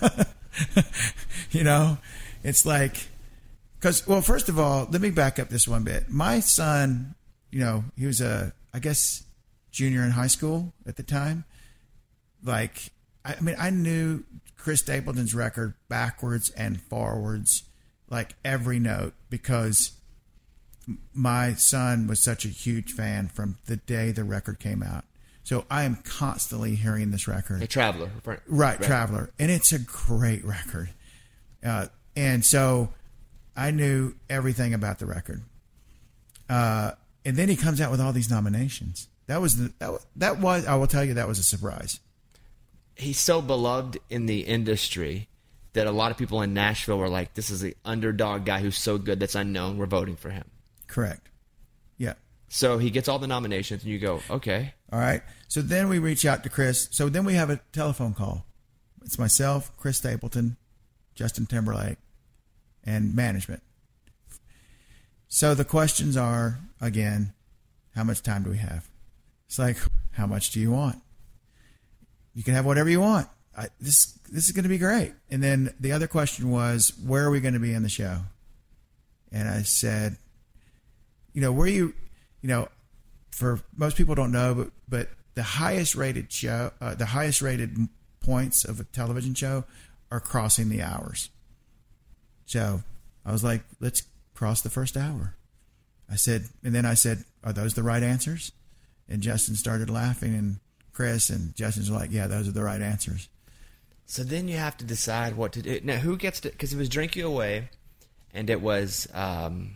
You know, it's like, because, well, first of all, let me back up this one bit. My son, you know, he was a, I guess, junior in high school at the time. Like, I mean, I knew Chris Stapleton's record backwards and forwards, like every note, because my son was such a huge fan from the day the record came out. So I am constantly hearing this record. A Traveler. Right, right. Traveler. And it's a great record. Uh, and so I knew everything about the record. Uh, and then he comes out with all these nominations. That was, the, that, that was, I will tell you, that was a surprise. He's so beloved in the industry that a lot of people in Nashville were like, this is the underdog guy who's so good that's unknown. We're voting for him. Correct. Yeah. So he gets all the nominations, and you go, okay. All right. So then we reach out to Chris. So then we have a telephone call. It's myself, Chris Stapleton, Justin Timberlake, and management. So the questions are, again, how much time do we have? It's like, how much do you want? You can have whatever you want. I, this this is going to be great. And then the other question was, where are we going to be in the show? And I said, you know, where you, you know, for most people don't know, but but the highest rated show, uh, the highest rated points of a television show are crossing the hours. So I was like, let's cross the first hour. I said, and then I said, are those the right answers? And Justin started laughing, and Chris and Justin's like, yeah, those are the right answers. So then you have to decide what to do. Now, who gets to, because it was Drink You Away, and it was um,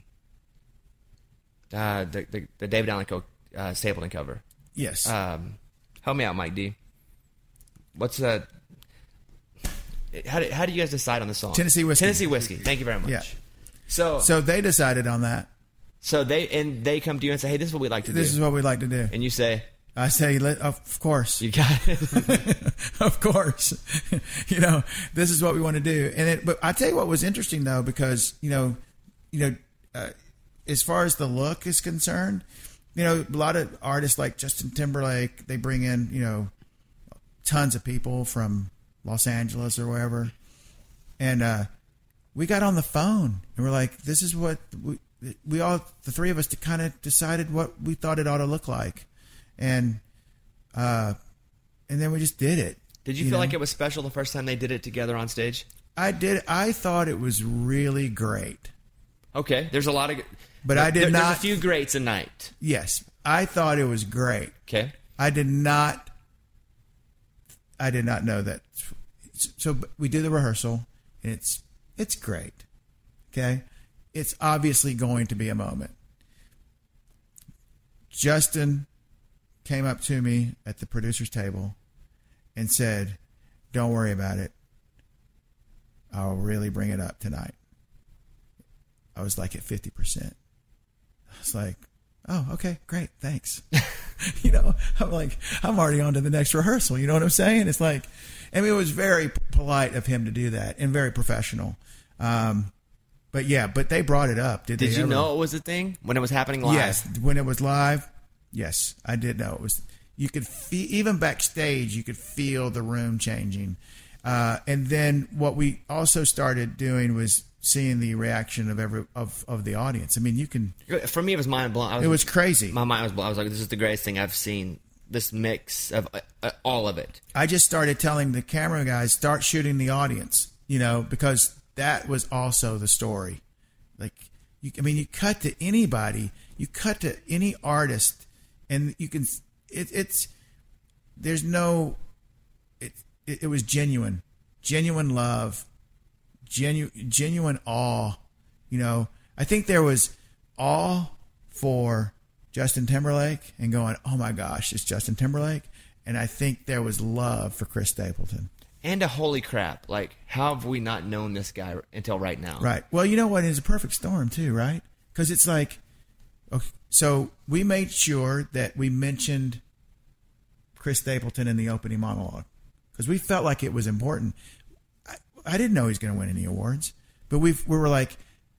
uh, the, the the David Allen Coe uh, Stapleton cover. Yes. Um, help me out, Mike D. What's uh How do, how do you guys decide on the song? Tennessee Whiskey. Tennessee Whiskey. Thank you very much. Yeah. So So they decided on that. so they and they come to you and say, hey, this is what we'd like to This do. is what we'd like to do. And you say, I say, let- of course. you got it. Of course. You know, this is what we want to do. And it, but I tell you what was interesting though, because, you know, you know, uh, as far as the look is concerned, you know, a lot of artists like Justin Timberlake, they bring in, you know, tons of people from Los Angeles or wherever. And uh, we got on the phone and we're like, this is what we, we all, the three of us, kind of decided what we thought it ought to look like. And, uh, and then we just did it. Did you, you feel know? like it was special the first time they did it together on stage? I did. I thought it was really great. Okay, there's a lot of, But I did there, not. There's a few greats a night. Yes, I thought it was great. Okay, I did not. I did not know that. So we do the rehearsal, and it's it's great. Okay, it's obviously going to be a moment. Justin came up to me at the producer's table and said, "Don't worry about it. I'll really bring it up tonight. I was like at fifty percent. I was like, oh, okay, great, thanks. You know, I'm like, I'm already on to the next rehearsal. You know what I'm saying? It's like, I mean, it was very polite of him to do that and very professional. Um, but yeah, but they brought it up. Did, Did they you ever? know it was a thing when it was happening live? Yes, when it was live. Yes, I did know it was. You could feel, even backstage, you could feel the room changing. Uh, and then what we also started doing was seeing the reaction of every of, of the audience. I mean, you can. For me, it was mind blown. I was, It was crazy. My mind was blown. I was like, "This is the greatest thing I've seen." This mix of uh, uh, all of it. I just started telling the camera guys, start shooting the audience, you know, because that was also the story. Like, you, I mean, you cut to anybody, you cut to any artist, and you can. It, it's there's no. It, it it was genuine, genuine love, genuine genuine awe. You know, I think there was awe for Justin Timberlake and going, oh my gosh, it's Justin Timberlake. And I think there was love for Chris Stapleton. And a holy crap, like, how have we not known this guy until right now? Right. Well, you know what? It's a perfect storm too, right? Because it's like, okay, so we made sure that we mentioned Chris Stapleton in the opening monologue because we felt like it was important. I, I didn't know he was going to win any awards, but we we were like,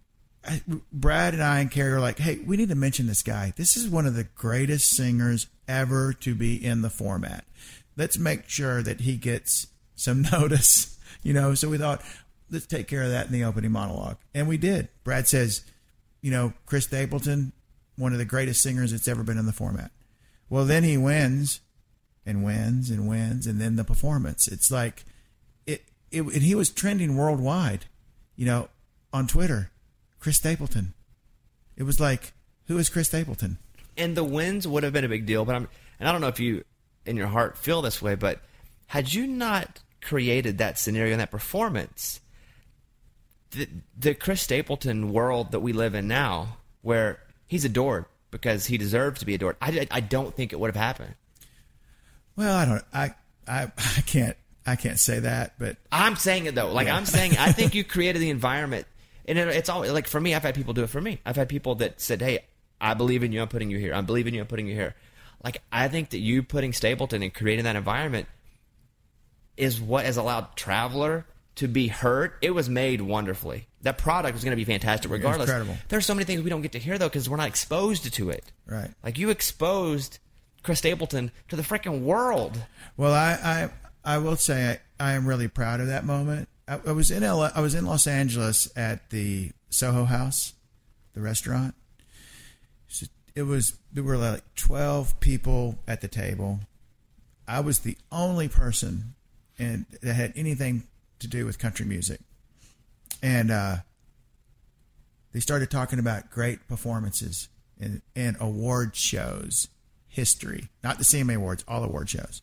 I, Brad and I and Carrie were like, hey, we need to mention this guy. This is one of the greatest singers ever to be in the format. Let's make sure that he gets some notice, you know. So we thought, let's take care of that in the opening monologue. And we did. Brad says, you know, Chris Stapleton, one of the greatest singers that's ever been in the format. Well, then he wins and wins and wins. And then the performance, it's like, it, it and he was trending worldwide, you know, on Twitter. Chris Stapleton. It was like, who is Chris Stapleton? And the wins would have been a big deal, but I'm, and I don't know if you, in your heart, feel this way, but had you not created that scenario and that performance, the, the Chris Stapleton world that we live in now, where he's adored because he deserves to be adored, I, I don't think it would have happened. Well, I don't, I, I, I can't, I can't say that, but I'm saying it though. Like yeah. I'm saying, I think you created the environment. And it, it's all like for me, I've had people do it for me. I've had people that said, hey, I believe in you, I'm putting you here. I believe in you, I'm putting you here. Like, I think that you putting Stapleton and creating that environment is what has allowed Traveler to be heard. It was made wonderfully. That product was going to be fantastic regardless. Incredible. There's so many things we don't get to hear, though, because we're not exposed to it. Right. Like, you exposed Chris Stapleton to the freaking world. Well, I, I, I will say I, I am really proud of that moment. I, I was in L A, I was in Los Angeles at the Soho House, the restaurant. So it was there were like twelve people at the table. I was the only person and that had anything to do with country music, and uh, they started talking about great performances and, and award shows, history, not the C M A awards, all award shows.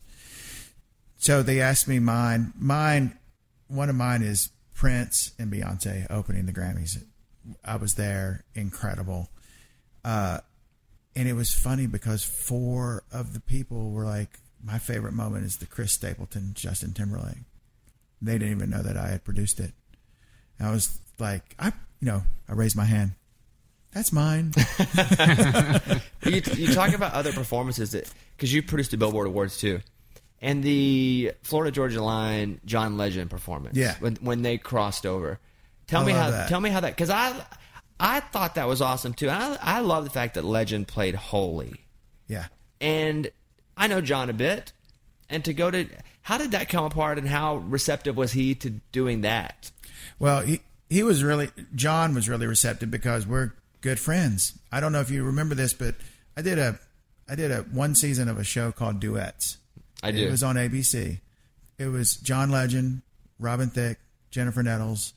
So they asked me mine. Mine. One of mine is Prince and Beyonce opening the Grammys. I was there. Incredible. Uh, and it was funny because four of the people were like, my favorite moment is the Chris Stapleton, Justin Timberlake. They didn't even know that I had produced it. And I was like, I, you know, I raised my hand. That's mine. you, you talk about other performances that, because you produced the Billboard Awards too. And the Florida Georgia Line John Legend performance, yeah, when when they crossed over, tell I me how that. tell me how that because I I thought that was awesome too. I I love the fact that Legend played Holy, yeah, and I know John a bit, and to go to how did that come apart and how receptive was he to doing that? Well, he he was really John was really receptive because we're good friends. I don't know if you remember this, but I did a I did a one season of a show called Duets. I do. It was on A B C. It was John Legend, Robin Thicke, Jennifer Nettles,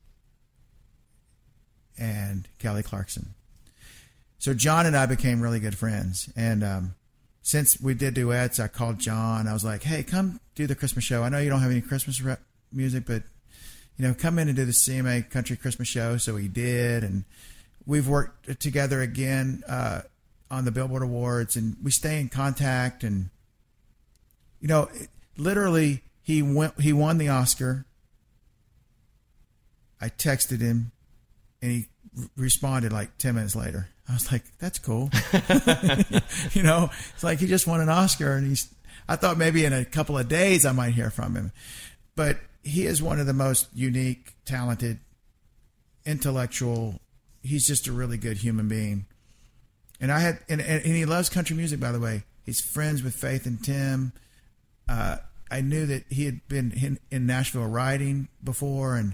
and Kelly Clarkson. So John and I became really good friends. And um, since we did duets, I called John. I was like, hey, come do the Christmas show. I know you don't have any Christmas rep music, but, you know, come in and do the C M A Country Christmas show. So he did. And we've worked together again uh, on the Billboard Awards. And we stay in contact. And you know, literally, he went. He won the Oscar I texted him, and he r- responded like ten minutes later. I was like, that's cool. You know, it's like he just won an Oscar, and he's, I thought maybe in a couple of days I might hear from him. But he is one of the most unique, talented, intellectual. He's just a really good human being. And I had, and, and he loves country music, by the way. He's friends with Faith and Tim. Uh, I knew that he had been in, in Nashville writing before, and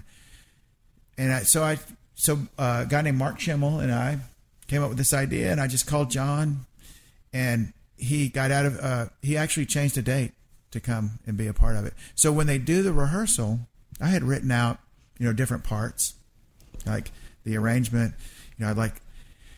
and I, so I so uh, a guy named Mark Schimmel and I came up with this idea, and I just called John, and he got out of. Uh, he actually changed the date to come and be a part of it. So when they do the rehearsal, I had written out, you know, different parts, like the arrangement. You know, I'd like.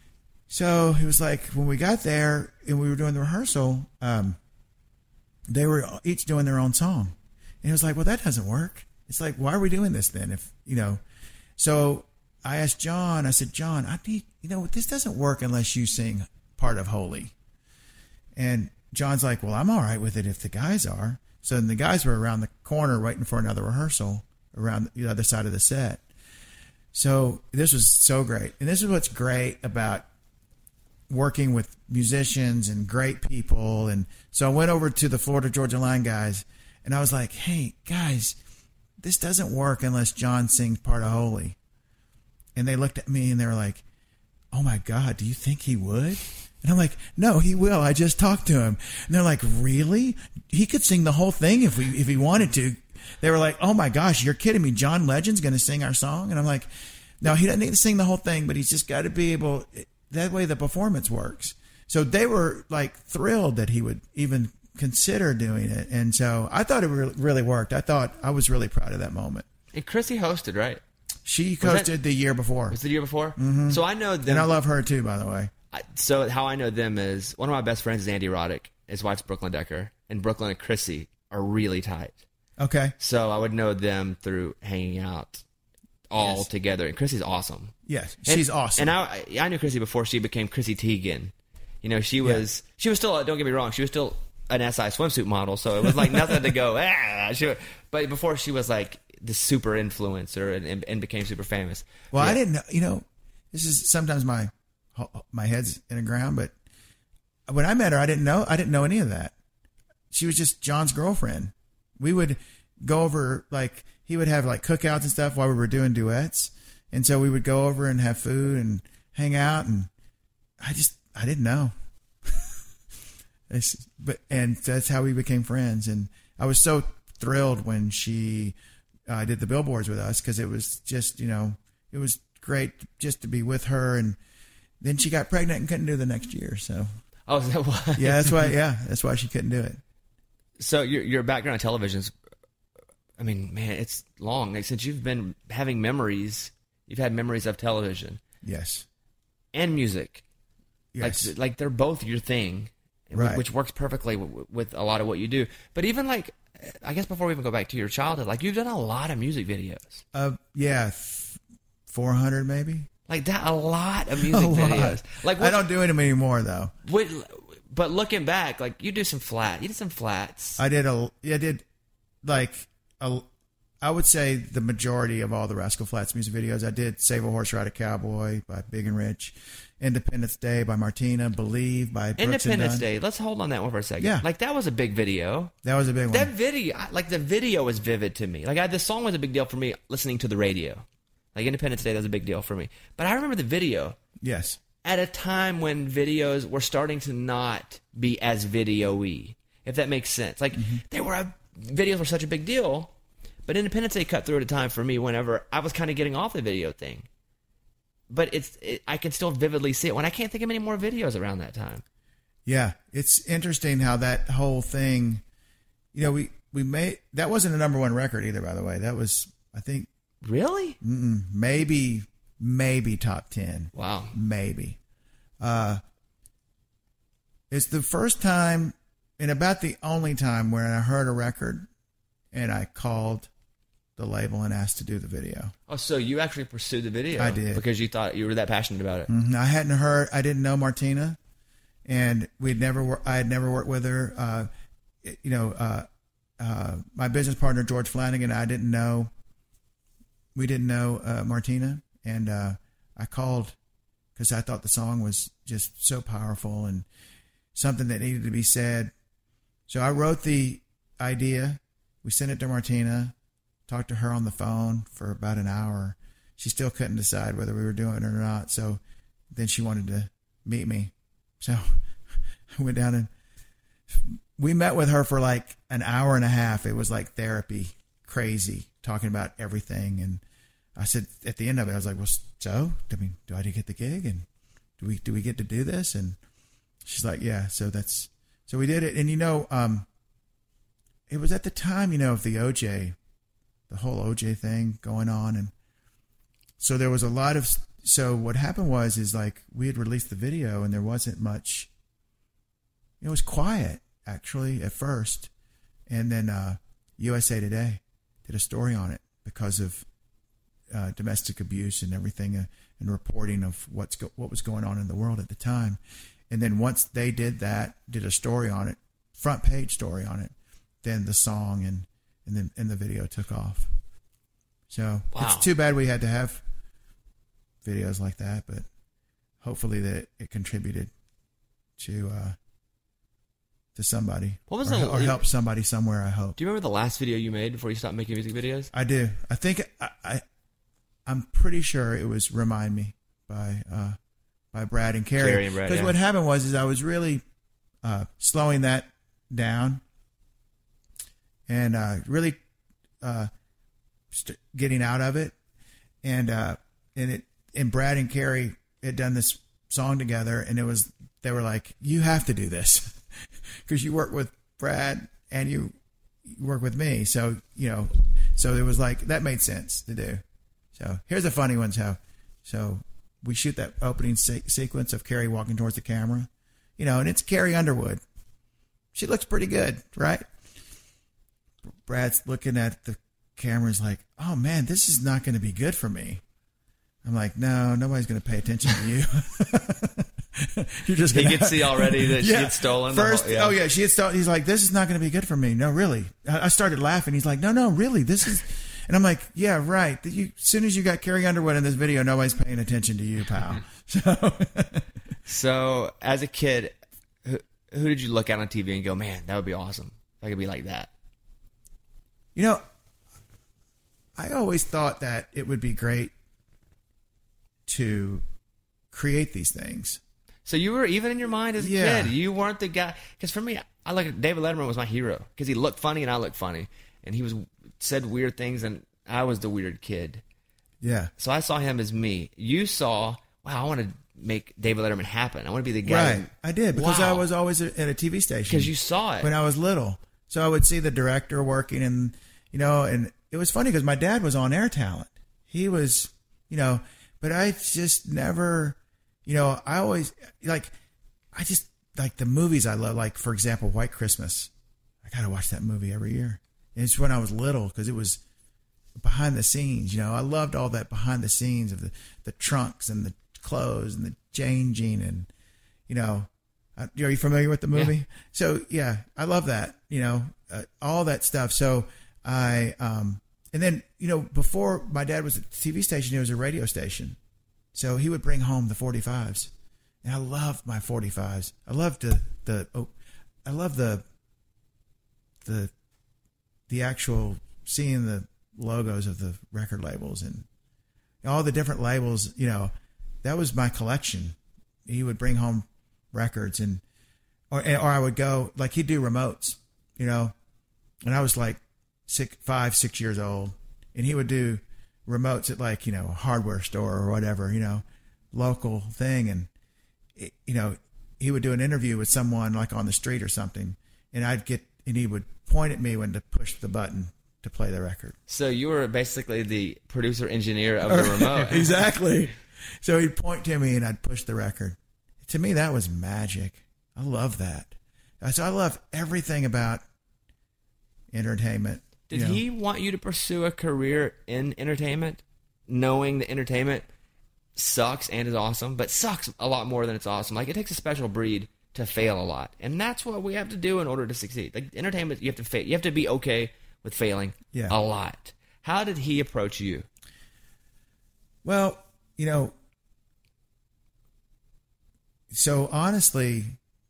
So it was like when we got there and we were doing the rehearsal. Um, They were each doing their own song. And it was like, well, that doesn't work. It's like, why are we doing this then? If, you know, so I asked John, I said, John, I need, you know, this doesn't work unless you sing part of Holy. And John's like, well, I'm all right with it if the guys are. So then the guys were around the corner waiting for another rehearsal around the other side of the set. So this was so great. And this is what's great about working with musicians and great people. And so I went over to the Florida Georgia Line guys, and I was like, hey, guys, this doesn't work unless John sings part of Holy. And they looked at me and they were like, oh my God, do you think he would? And I'm like, no, he will. I just talked to him. And they're like, really? He could sing the whole thing if we if he wanted to. They were like, oh my gosh, you're kidding me. John Legend's going to sing our song? And I'm like, no, he doesn't need to sing the whole thing, but he's just got to be able. That way the performance works. So they were like thrilled that he would even consider doing it. And so I thought it re- really worked. I thought I was really proud of that moment. And Chrissy hosted, right? She hosted that, the year before. Was it the year before? Mm-hmm. So I know them. And I love her too, by the way. I, so how I know them is one of my best friends is Andy Roddick. His wife's Brooklyn Decker. And Brooklyn and Chrissy are really tight. Okay. So I would know them through hanging out all yes. together. And Chrissy's awesome. Yes, she's and, awesome. And I I knew Chrissy before she became Chrissy Teigen. You know, she was yeah. she was still, don't get me wrong, she was still an S I swimsuit model, so it was like nothing to go, ah. She, but before she was like the super influencer and, and, and became super famous. Well, yeah. I didn't know, you know, this is sometimes my my head's in the ground, but when I met her, I didn't know, I didn't know any of that. She was just John's girlfriend. We would go over, like, he would have like cookouts and stuff while we were doing duets. And so we would go over and have food and hang out, and I just, I didn't know. but and that's how we became friends. And I was so thrilled when she uh, did the billboards with us, because it was just, you know, it was great just to be with her. And then she got pregnant and couldn't do the next year. So oh, is that why? yeah, that's why. Yeah, that's why she couldn't do it. So your your background on television's, I mean, man, it's long. Like, since you've been having memories. You've had memories of television. Yes. And music. Yes. Like, like they're both your thing, right. which works perfectly with, with a lot of what you do. But even like, I guess before we even go back to your childhood, like you've done a lot of music videos. Uh, yeah, four hundred maybe. Like that, a lot of music videos. Like I don't do them anymore though. What, but looking back, like you do some flat, you did some flats. I did a, I did like a. I would say the majority of all the Rascal Flatts music videos. I did Save a Horse, Ride a Cowboy by Big and Rich, Independence Day by Martina, Believe by Brooks Independence and Dunn. Day. Let's hold on that one for a second. Yeah. Like that was a big video. That was a big one. That video, like the video was vivid to me. Like I, the song was a big deal for me listening to the radio. Like Independence Day, that was a big deal for me. But I remember the video. Yes. At a time when videos were starting to not be as video-y, if that makes sense. Like mm-hmm. they were, a, videos were such a big deal. But Independence Day cut through at a time for me whenever I was kind of getting off the video thing. But it's it, I can still vividly see it when I can't think of any more videos around that time. Yeah, it's interesting how that whole thing, you know, we, we made, that wasn't a number one record either, by the way. That was, I think. Really? Mm-mm, maybe, maybe top ten. Wow. Maybe. Uh, it's the first time and about the only time where I heard a record and I called the label and asked to do the video. Oh, so you actually pursued the video? I did. Because you thought you were that passionate about it. Mm-hmm. I hadn't heard, I didn't know Martina, and we'd never, wor- I had never worked with her. Uh, you know, uh, uh, my business partner, George Flanagan, I didn't know we didn't know uh, Martina, and uh, I called because I thought the song was just so powerful and something that needed to be said. So I wrote the idea. We sent it to Martina, talked to her on the phone for about an hour. She still couldn't decide whether we were doing it or not. So then she wanted to meet me. So I went down and we met with her for like an hour and a half. It was like therapy, crazy, talking about everything. And I said at the end of it, I was like, well, so, I mean, do I get the gig? And do we, do we get to do this? And she's like, yeah. So that's, so we did it. And, you know, um, it was at the time, you know, of the O J, the whole O J thing going on. And so there was a lot of, so what happened was, is like we had released the video and there wasn't much, it was quiet actually at first. And then, uh, U S A Today did a story on it because of, uh, domestic abuse and everything, uh, and reporting of what's go- what was going on in the world at the time. And then once they did that, did a story on it, front page story on it, then the song and, and then, and the video took off. So wow. It's too bad we had to have videos like that, but hopefully that it contributed to, uh, to somebody. What was or, the, or help somebody somewhere, I hope. Do you remember the last video you made before you stopped making music videos? I do. I think I, I I'm pretty sure it was Remind Me by uh, by Brad and Carrie. Carrie and Brad, Because yeah. what happened was is I was really uh, slowing that down and uh, really uh, st- getting out of it. And uh, and it and Brad and Carrie had done this song together, and it was they were like, you have to do this because you work with Brad and you work with me, so you know, so it was like that made sense to do. So here's a funny one. So, so we shoot that opening se- sequence of Carrie walking towards the camera, you know, and it's Carrie Underwood. She looks pretty good, right? Brad's looking at the camera, is like, oh man, this is not going to be good for me. I'm like, no, nobody's going to pay attention to you. You're just gonna he could see already that yeah. she had stolen. First, the whole, yeah. oh yeah, she had stolen. He's like, this is not going to be good for me. No, really. I, I started laughing. He's like, no, no, really, this is. And I'm like, yeah, right. You, as soon as you got Carrie Underwood in this video, nobody's paying attention to you, pal. So, so as a kid, who, who did you look at on T V and go, man, that would be awesome if I could be like that? You know, I always thought that it would be great to create these things. So you were, even in your mind as a Yeah. kid, you weren't the guy. Because for me, I like David Letterman was my hero because he looked funny and I looked funny, and he was said weird things and I was the weird kid. Yeah. So I saw him as me. You saw, wow, I want to make David Letterman happen. I want to be the guy. Right. I did because Wow. I was always at a T V station. Because you saw it. when I was little. So I would see the director working, and you know, and it was funny because my dad was on Air Talent. He was, you know, but I just never, you know, I always like, I just like the movies I love. Like for example, White Christmas. I gotta watch that movie every year. And it's when I was little because it was behind the scenes. You know, I loved all that behind the scenes of the the trunks and the clothes and the changing, and you know. Uh, are you familiar with the movie? Yeah. So yeah, I love that, you know, uh, all that stuff. So I, um, and then, you know, before my dad was at the T V station, he was a radio station. So he would bring home the forty-fives, and I loved my forty-fives. I loved the, the, oh, I love the, the, the actual seeing the logos of the record labels and all the different labels, you know, that was my collection. He would bring home records, and or or I would go, like he'd do remotes, you know, and I was like six, five, six years old, and he would do remotes at like, you know, a hardware store or whatever, you know, local thing, and it, you know, he would do an interview with someone like on the street or something, and I'd get, and he would point at me when to push the button to play the record. So you were basically the producer engineer of the remote. Exactly. So he'd point to me and I'd push the record. To me, that was magic. I love that. So I love everything about entertainment. Did you know. he want you to pursue a career in entertainment, knowing that entertainment sucks and is awesome, but sucks a lot more than it's awesome? Like, it takes a special breed to fail a lot, and that's what we have to do in order to succeed. Like, entertainment, you have to fail. You have to be okay with failing Yeah. a lot. How did he approach you? Well, you know, so honestly,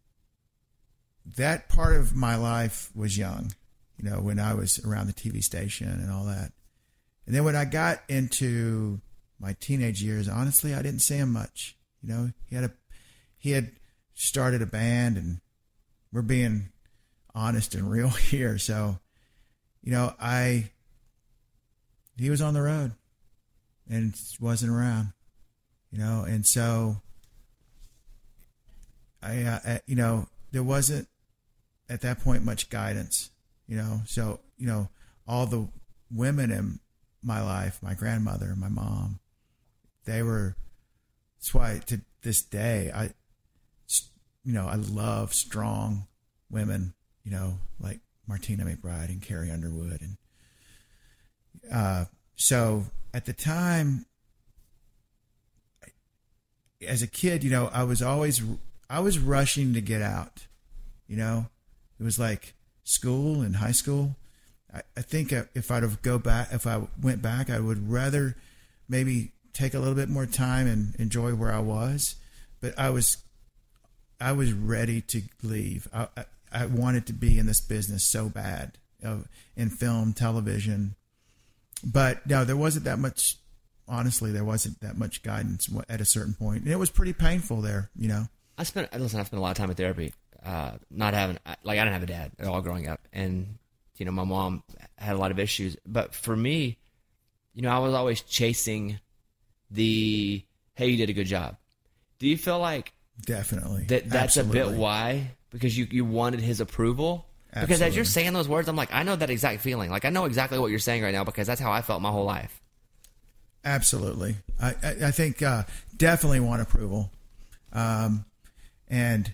that part of my life was young, you know, when I was around the T V station and all that. And then when I got into my teenage years, honestly, I didn't see him much. You know, he had a, he had started a band, and we're being honest and real here. So, you know, I, he was on the road and wasn't around, you know, and so I, uh, you know, there wasn't at that point much guidance, you know, so, you know, all the women in my life, my grandmother, my mom, they were, that's why to this day, I, you know, I love strong women, you know, like Martina McBride and Carrie Underwood. And uh, so at the time, as a kid, you know, I was always, I was rushing to get out, you know, it was like school and high school. I, I think if I'd have go back, if I went back, I would rather maybe take a little bit more time and enjoy where I was. But I was, I was ready to leave. I, I, I wanted to be in this business so bad, you know, in film, television. But no, there wasn't that much, honestly, there wasn't that much guidance at a certain point. And it was pretty painful there, you know. I spent, listen, I spent a lot of time in therapy, uh, not having, like, I didn't have a dad at all growing up. And, you know, my mom had a lot of issues. But for me, you know, I was always chasing the, hey, you did a good job. Do you feel like definitely that that's Absolutely. a bit why? Because you, you wanted his approval? Absolutely. Because as you're saying those words, I'm like, I know that exact feeling. Like, I know exactly what you're saying right now because that's how I felt my whole life. Absolutely. I, I, I think uh, definitely want approval. Um, and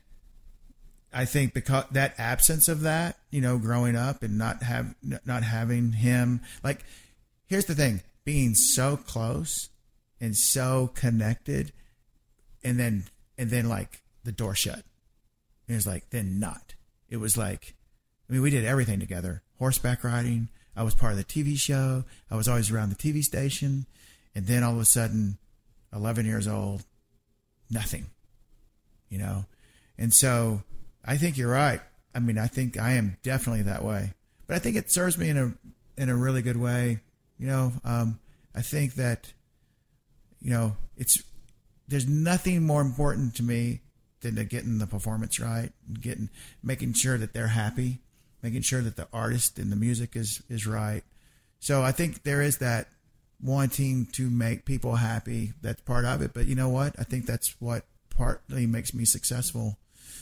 I think because that absence of that, you know, growing up and not have not having him, like, here's the thing, being so close and so connected, and then and then like the door shut. It was like then not. It was like, I mean, we did everything together. Horseback riding. I was part of the T V show. I was always around the T V station. And then all of a sudden, eleven years old, nothing, you know? And so I think you're right. I mean, I think I am definitely that way, but I think it serves me in a, in a really good way. You know, um, I think that, you know, it's, there's nothing more important to me than to getting the performance right, and getting, making sure that they're happy, making sure that the artist and the music is, is right. So I think there is that wanting to make people happy. That's part of it. But you know what? I think that's what partly makes me successful.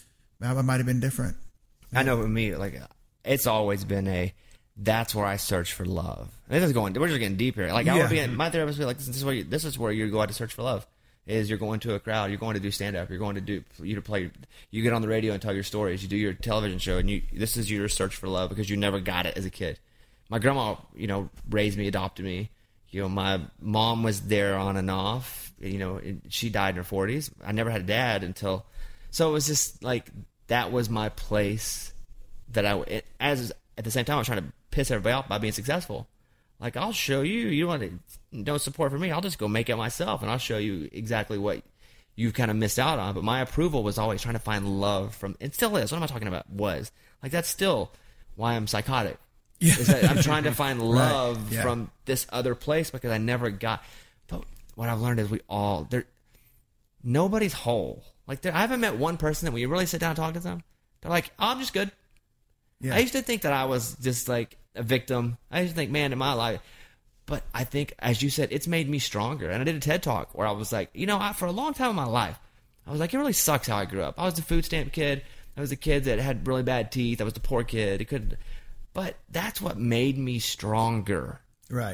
I might have been different. I know with me, like, it's always been a, that's where I search for love. And this is going, we're just getting deep here. Like, I Yeah. would be, my therapist would be like, this is where you, this is where you go out to search for love. Is you're going to a crowd, you're going to do stand up, you're going to do, you to play, you get on the radio and tell your stories, you do your television show, and you, this is your search for love because you never got it as a kid. My grandma, you know, raised me, adopted me. You know, my mom was there on and off. You know, she died in her forties. I never had a dad until, so it was just like, that was my place that I, it, as at the same time, I was trying to piss everybody off by being successful. Like, I'll show you, you want to, no support for me, I'll just go make it myself, and I'll show you exactly what you've kind of missed out on. But my approval was always trying to find love from, it still is, what am I talking about, was. Like, that's still why I'm psychotic. Yeah. Is that I'm trying to find love Right. Yeah. from this other place because I never got, but what I've learned is we all, there, nobody's whole. Like, there, I haven't met one person that when you really sit down and talk to them, they're like, oh, I'm just good. Yeah. I used to think that I was just like a victim. I used to think, man, in my life. But I think, as you said, it's made me stronger. And I did a TED Talk where I was like, you know, I, for a long time in my life, I was like, it really sucks how I grew up. I was the food stamp kid. I was the kid that had really bad teeth. I was the poor kid. It could, but that's what made me stronger. Right.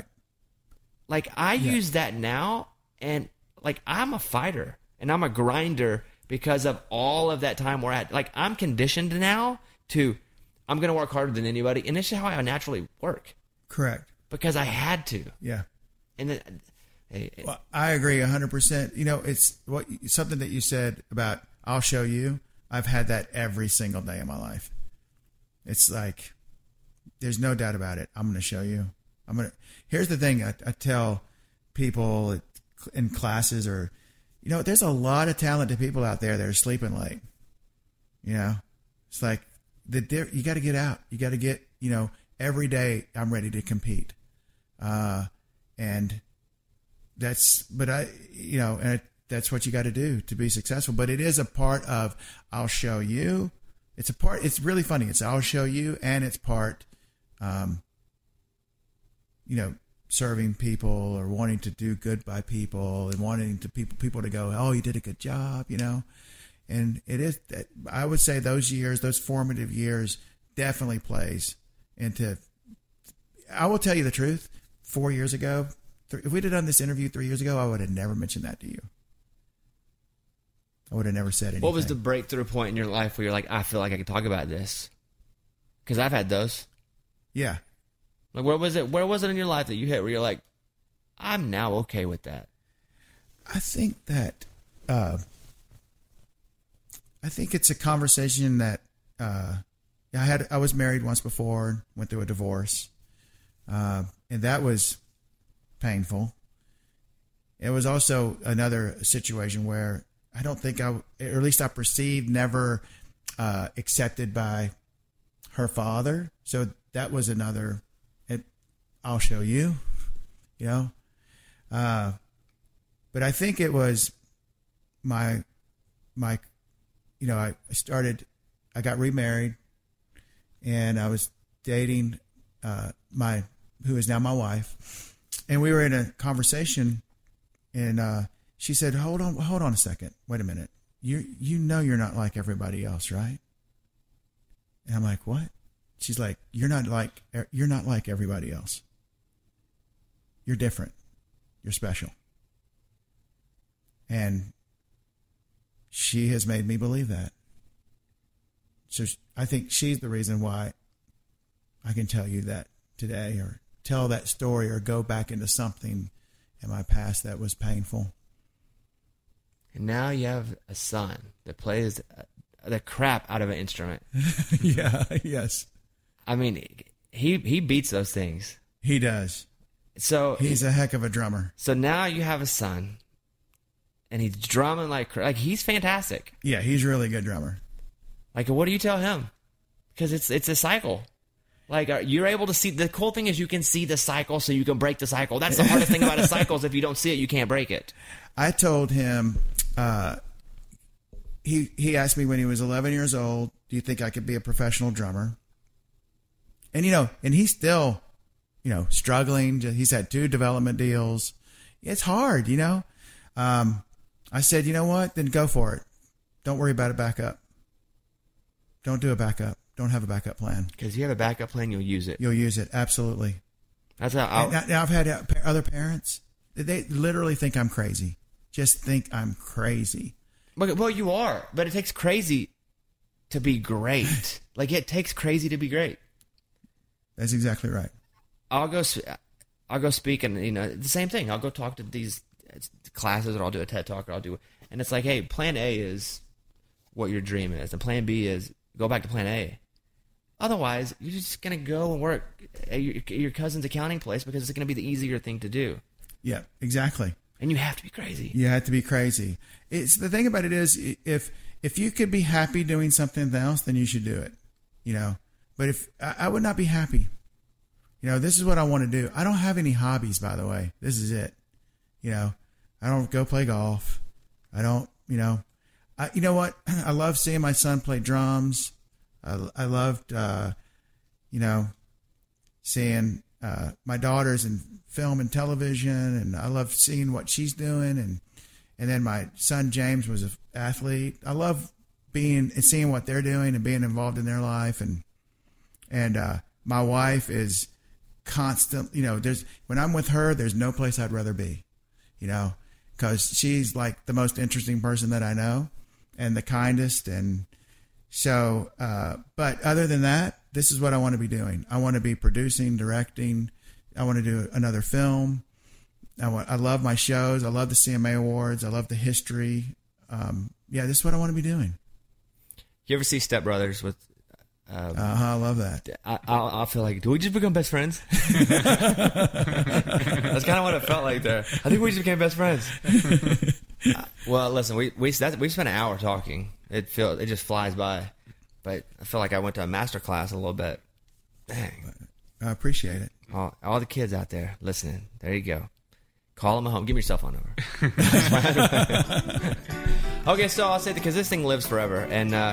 Like, I Yeah. use that now, and like, I'm a fighter and I'm a grinder because of all of that time where I had, like, I'm conditioned now to, I'm going to work harder than anybody. And this is how I naturally work Correct. because I had to. Yeah. And then, hey, Well, I agree one hundred percent. You know, it's what something that you said about I'll show you. I've had that every single day of my life. It's like, there's no doubt about it. I'm going to show you. I'm going to. Here's the thing I, I tell people at in classes or, you know, there's a lot of talented people out there that are sleeping late. You know, it's like the you got to get out. You got to get, you know, every day I'm ready to compete. Uh, and that's, but I, you know, and it, that's what you got to do to be successful. But it is a part of, I'll show you. It's a part, it's really funny. It's I'll show you, and it's part, um, you know, serving people or wanting to do good by people and wanting to people, people to go, oh, you did a good job, you know? And it is, I would say those years, those formative years definitely plays into, I will tell you the truth. Four years ago, if we'd have done this interview three years ago, I would have never mentioned that to you. I would have never said anything. What was the breakthrough point in your life where you're like, I feel like I can talk about this? Because I've had those. Yeah. Like, where was it? Where was it in your life that you hit where you're like, I'm now okay with that? I think that, uh, I think it's a conversation that uh, I had. I was married once before, went through a divorce, uh, and that was painful. It was also another situation where I don't think I, or at least I perceived, never uh, accepted by her father. So that was another. It, I'll show you, you know. Uh, but I think it was my my. You know, I started, I got remarried, and I was dating uh, my, who is now my wife, and we were in a conversation, and uh, she said, "Hold on, hold on a second, wait a minute. You you know you're not like everybody else, right?" And I'm like, "What?" She's like, "You're not like you're not like everybody else. You're different. You're special." And she has made me believe that. So I think she's the reason why I can tell you that today, or tell that story, or go back into something in my past that was painful. And now you have a son that plays the crap out of an instrument. Yeah, yes. I mean, he he beats those things. He does. So he's a heck of a drummer. So now you have a son. And he's drumming like like he's fantastic. Yeah, he's a really good drummer. Like, what do you tell him? Because it's it's a cycle. Like, you're able to see. The cool thing is you can see the cycle, so you can break the cycle. That's the hardest thing about a cycle is if you don't see it, you can't break it. I told him. Uh, he he asked me when he was eleven years old, "Do you think I could be a professional drummer?" And you know, and he's still, you know, struggling. He's had two development deals. It's hard, you know. Um, I said, you know what? Then go for it. Don't worry about a backup. Don't do a backup. Don't have a backup plan. Because you have a backup plan, you'll use it. You'll use it. Absolutely. That's how I'll... Now, now I've had other parents. They literally think I'm crazy. Just think I'm crazy. But, well, you are. But it takes crazy to be great. Like, it takes crazy to be great. That's exactly right. I'll go, I'll go speak, and, you know, the same thing. I'll go talk to these classes, or I'll do a TED Talk, or I'll do, and it's like, hey, plan A is what your dream is, and plan B is go back to plan A. Otherwise, you're just gonna go and work at your, your cousin's accounting place because it's gonna be the easier thing to do. Yeah, exactly. And you have to be crazy. You have to be crazy. It's the thing about it is, if if you could be happy doing something else, then you should do it. You know, but if I, I would not be happy. You know, this is what I want to do. I don't have any hobbies, by the way. This is it. You know, I don't go play golf. I don't, you know, I, you know what? I love seeing my son play drums. I, I loved, uh, you know, seeing uh, my daughters in film and television, and I love seeing what she's doing. And, and then my son James was an athlete. I love being and seeing what they're doing and being involved in their life. And, and uh, my wife is constant, you know, there's, when I'm with her, there's no place I'd rather be. You know, because she's like the most interesting person that I know, and the kindest. And so, uh, but other than that, this is what I want to be doing. I want to be producing, directing. I want to do another film. I want, I love my shows. I love the C M A Awards. I love the history. Um, yeah, this is what I want to be doing. You ever see Step Brothers with Um, uh-huh, I love that. I, I'll, I'll feel like, do we just become best friends? That's kind of what it felt like there. I think we just became best friends. uh, well, listen, we we that, we spent an hour talking. It feel it just flies by, but I feel like I went to a master class a little bit. Dang, I appreciate it. all, all the kids out there listening, there you go. Call them home. Give me your cell phone number. Okay, so I'll say because this thing lives forever, and. Uh,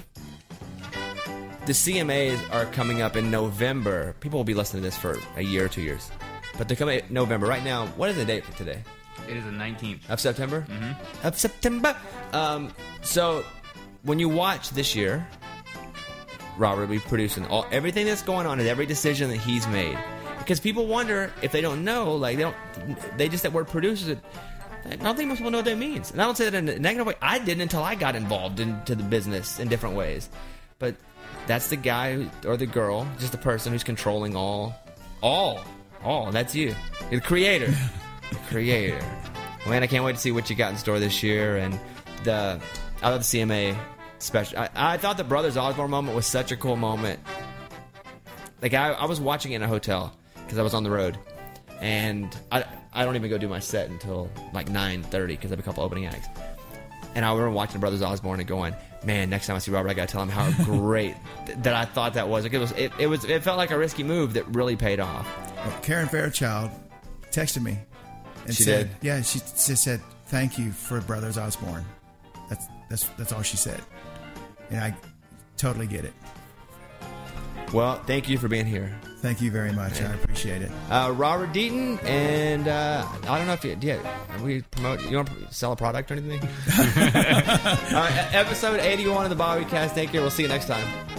The C M As are coming up in November. People will be listening to this for a year or two years. But they're coming in November. Right now, what is the date for today? It is the nineteenth. Of September? Mm-hmm. Of September. Um, so, when you watch this year, Robert will be producing all, everything that's going on and every decision that he's made. Because people wonder if they don't know, like, they don't, they just, that word produces it. I don't think most people know what that means. And I don't say that in a negative way. I didn't until I got involved into the business in different ways. But that's the guy who, or the girl, just the person who's controlling all, all, all. That's you. You're the creator. The creator. Man, I can't wait to see what you got in store this year. And the, I love the C M A special. I, I thought the Brothers Osborne moment was such a cool moment. Like, I, I was watching it in a hotel because I was on the road. And I, I don't even go do my set until like nine thirty because I have a couple opening acts. And I remember watching the Brothers Osborne and going, man, next time I see Robert, I gotta tell him how great th- that I thought that was. Like it was, it, it was, it felt like a risky move that really paid off. Well, Karen Fairchild texted me and She said, did? "Yeah, she just said thank you for Brothers Osborne." That's that's that's all she said, and I totally get it. Well, thank you for being here, Thank you very much. I appreciate it. uh, Robert Deaton. And uh, I don't know if you, yeah, we promote. You want to sell a product or anything? All right, episode eighty-one of the Bobby Cast. Thank you. We'll see you next time.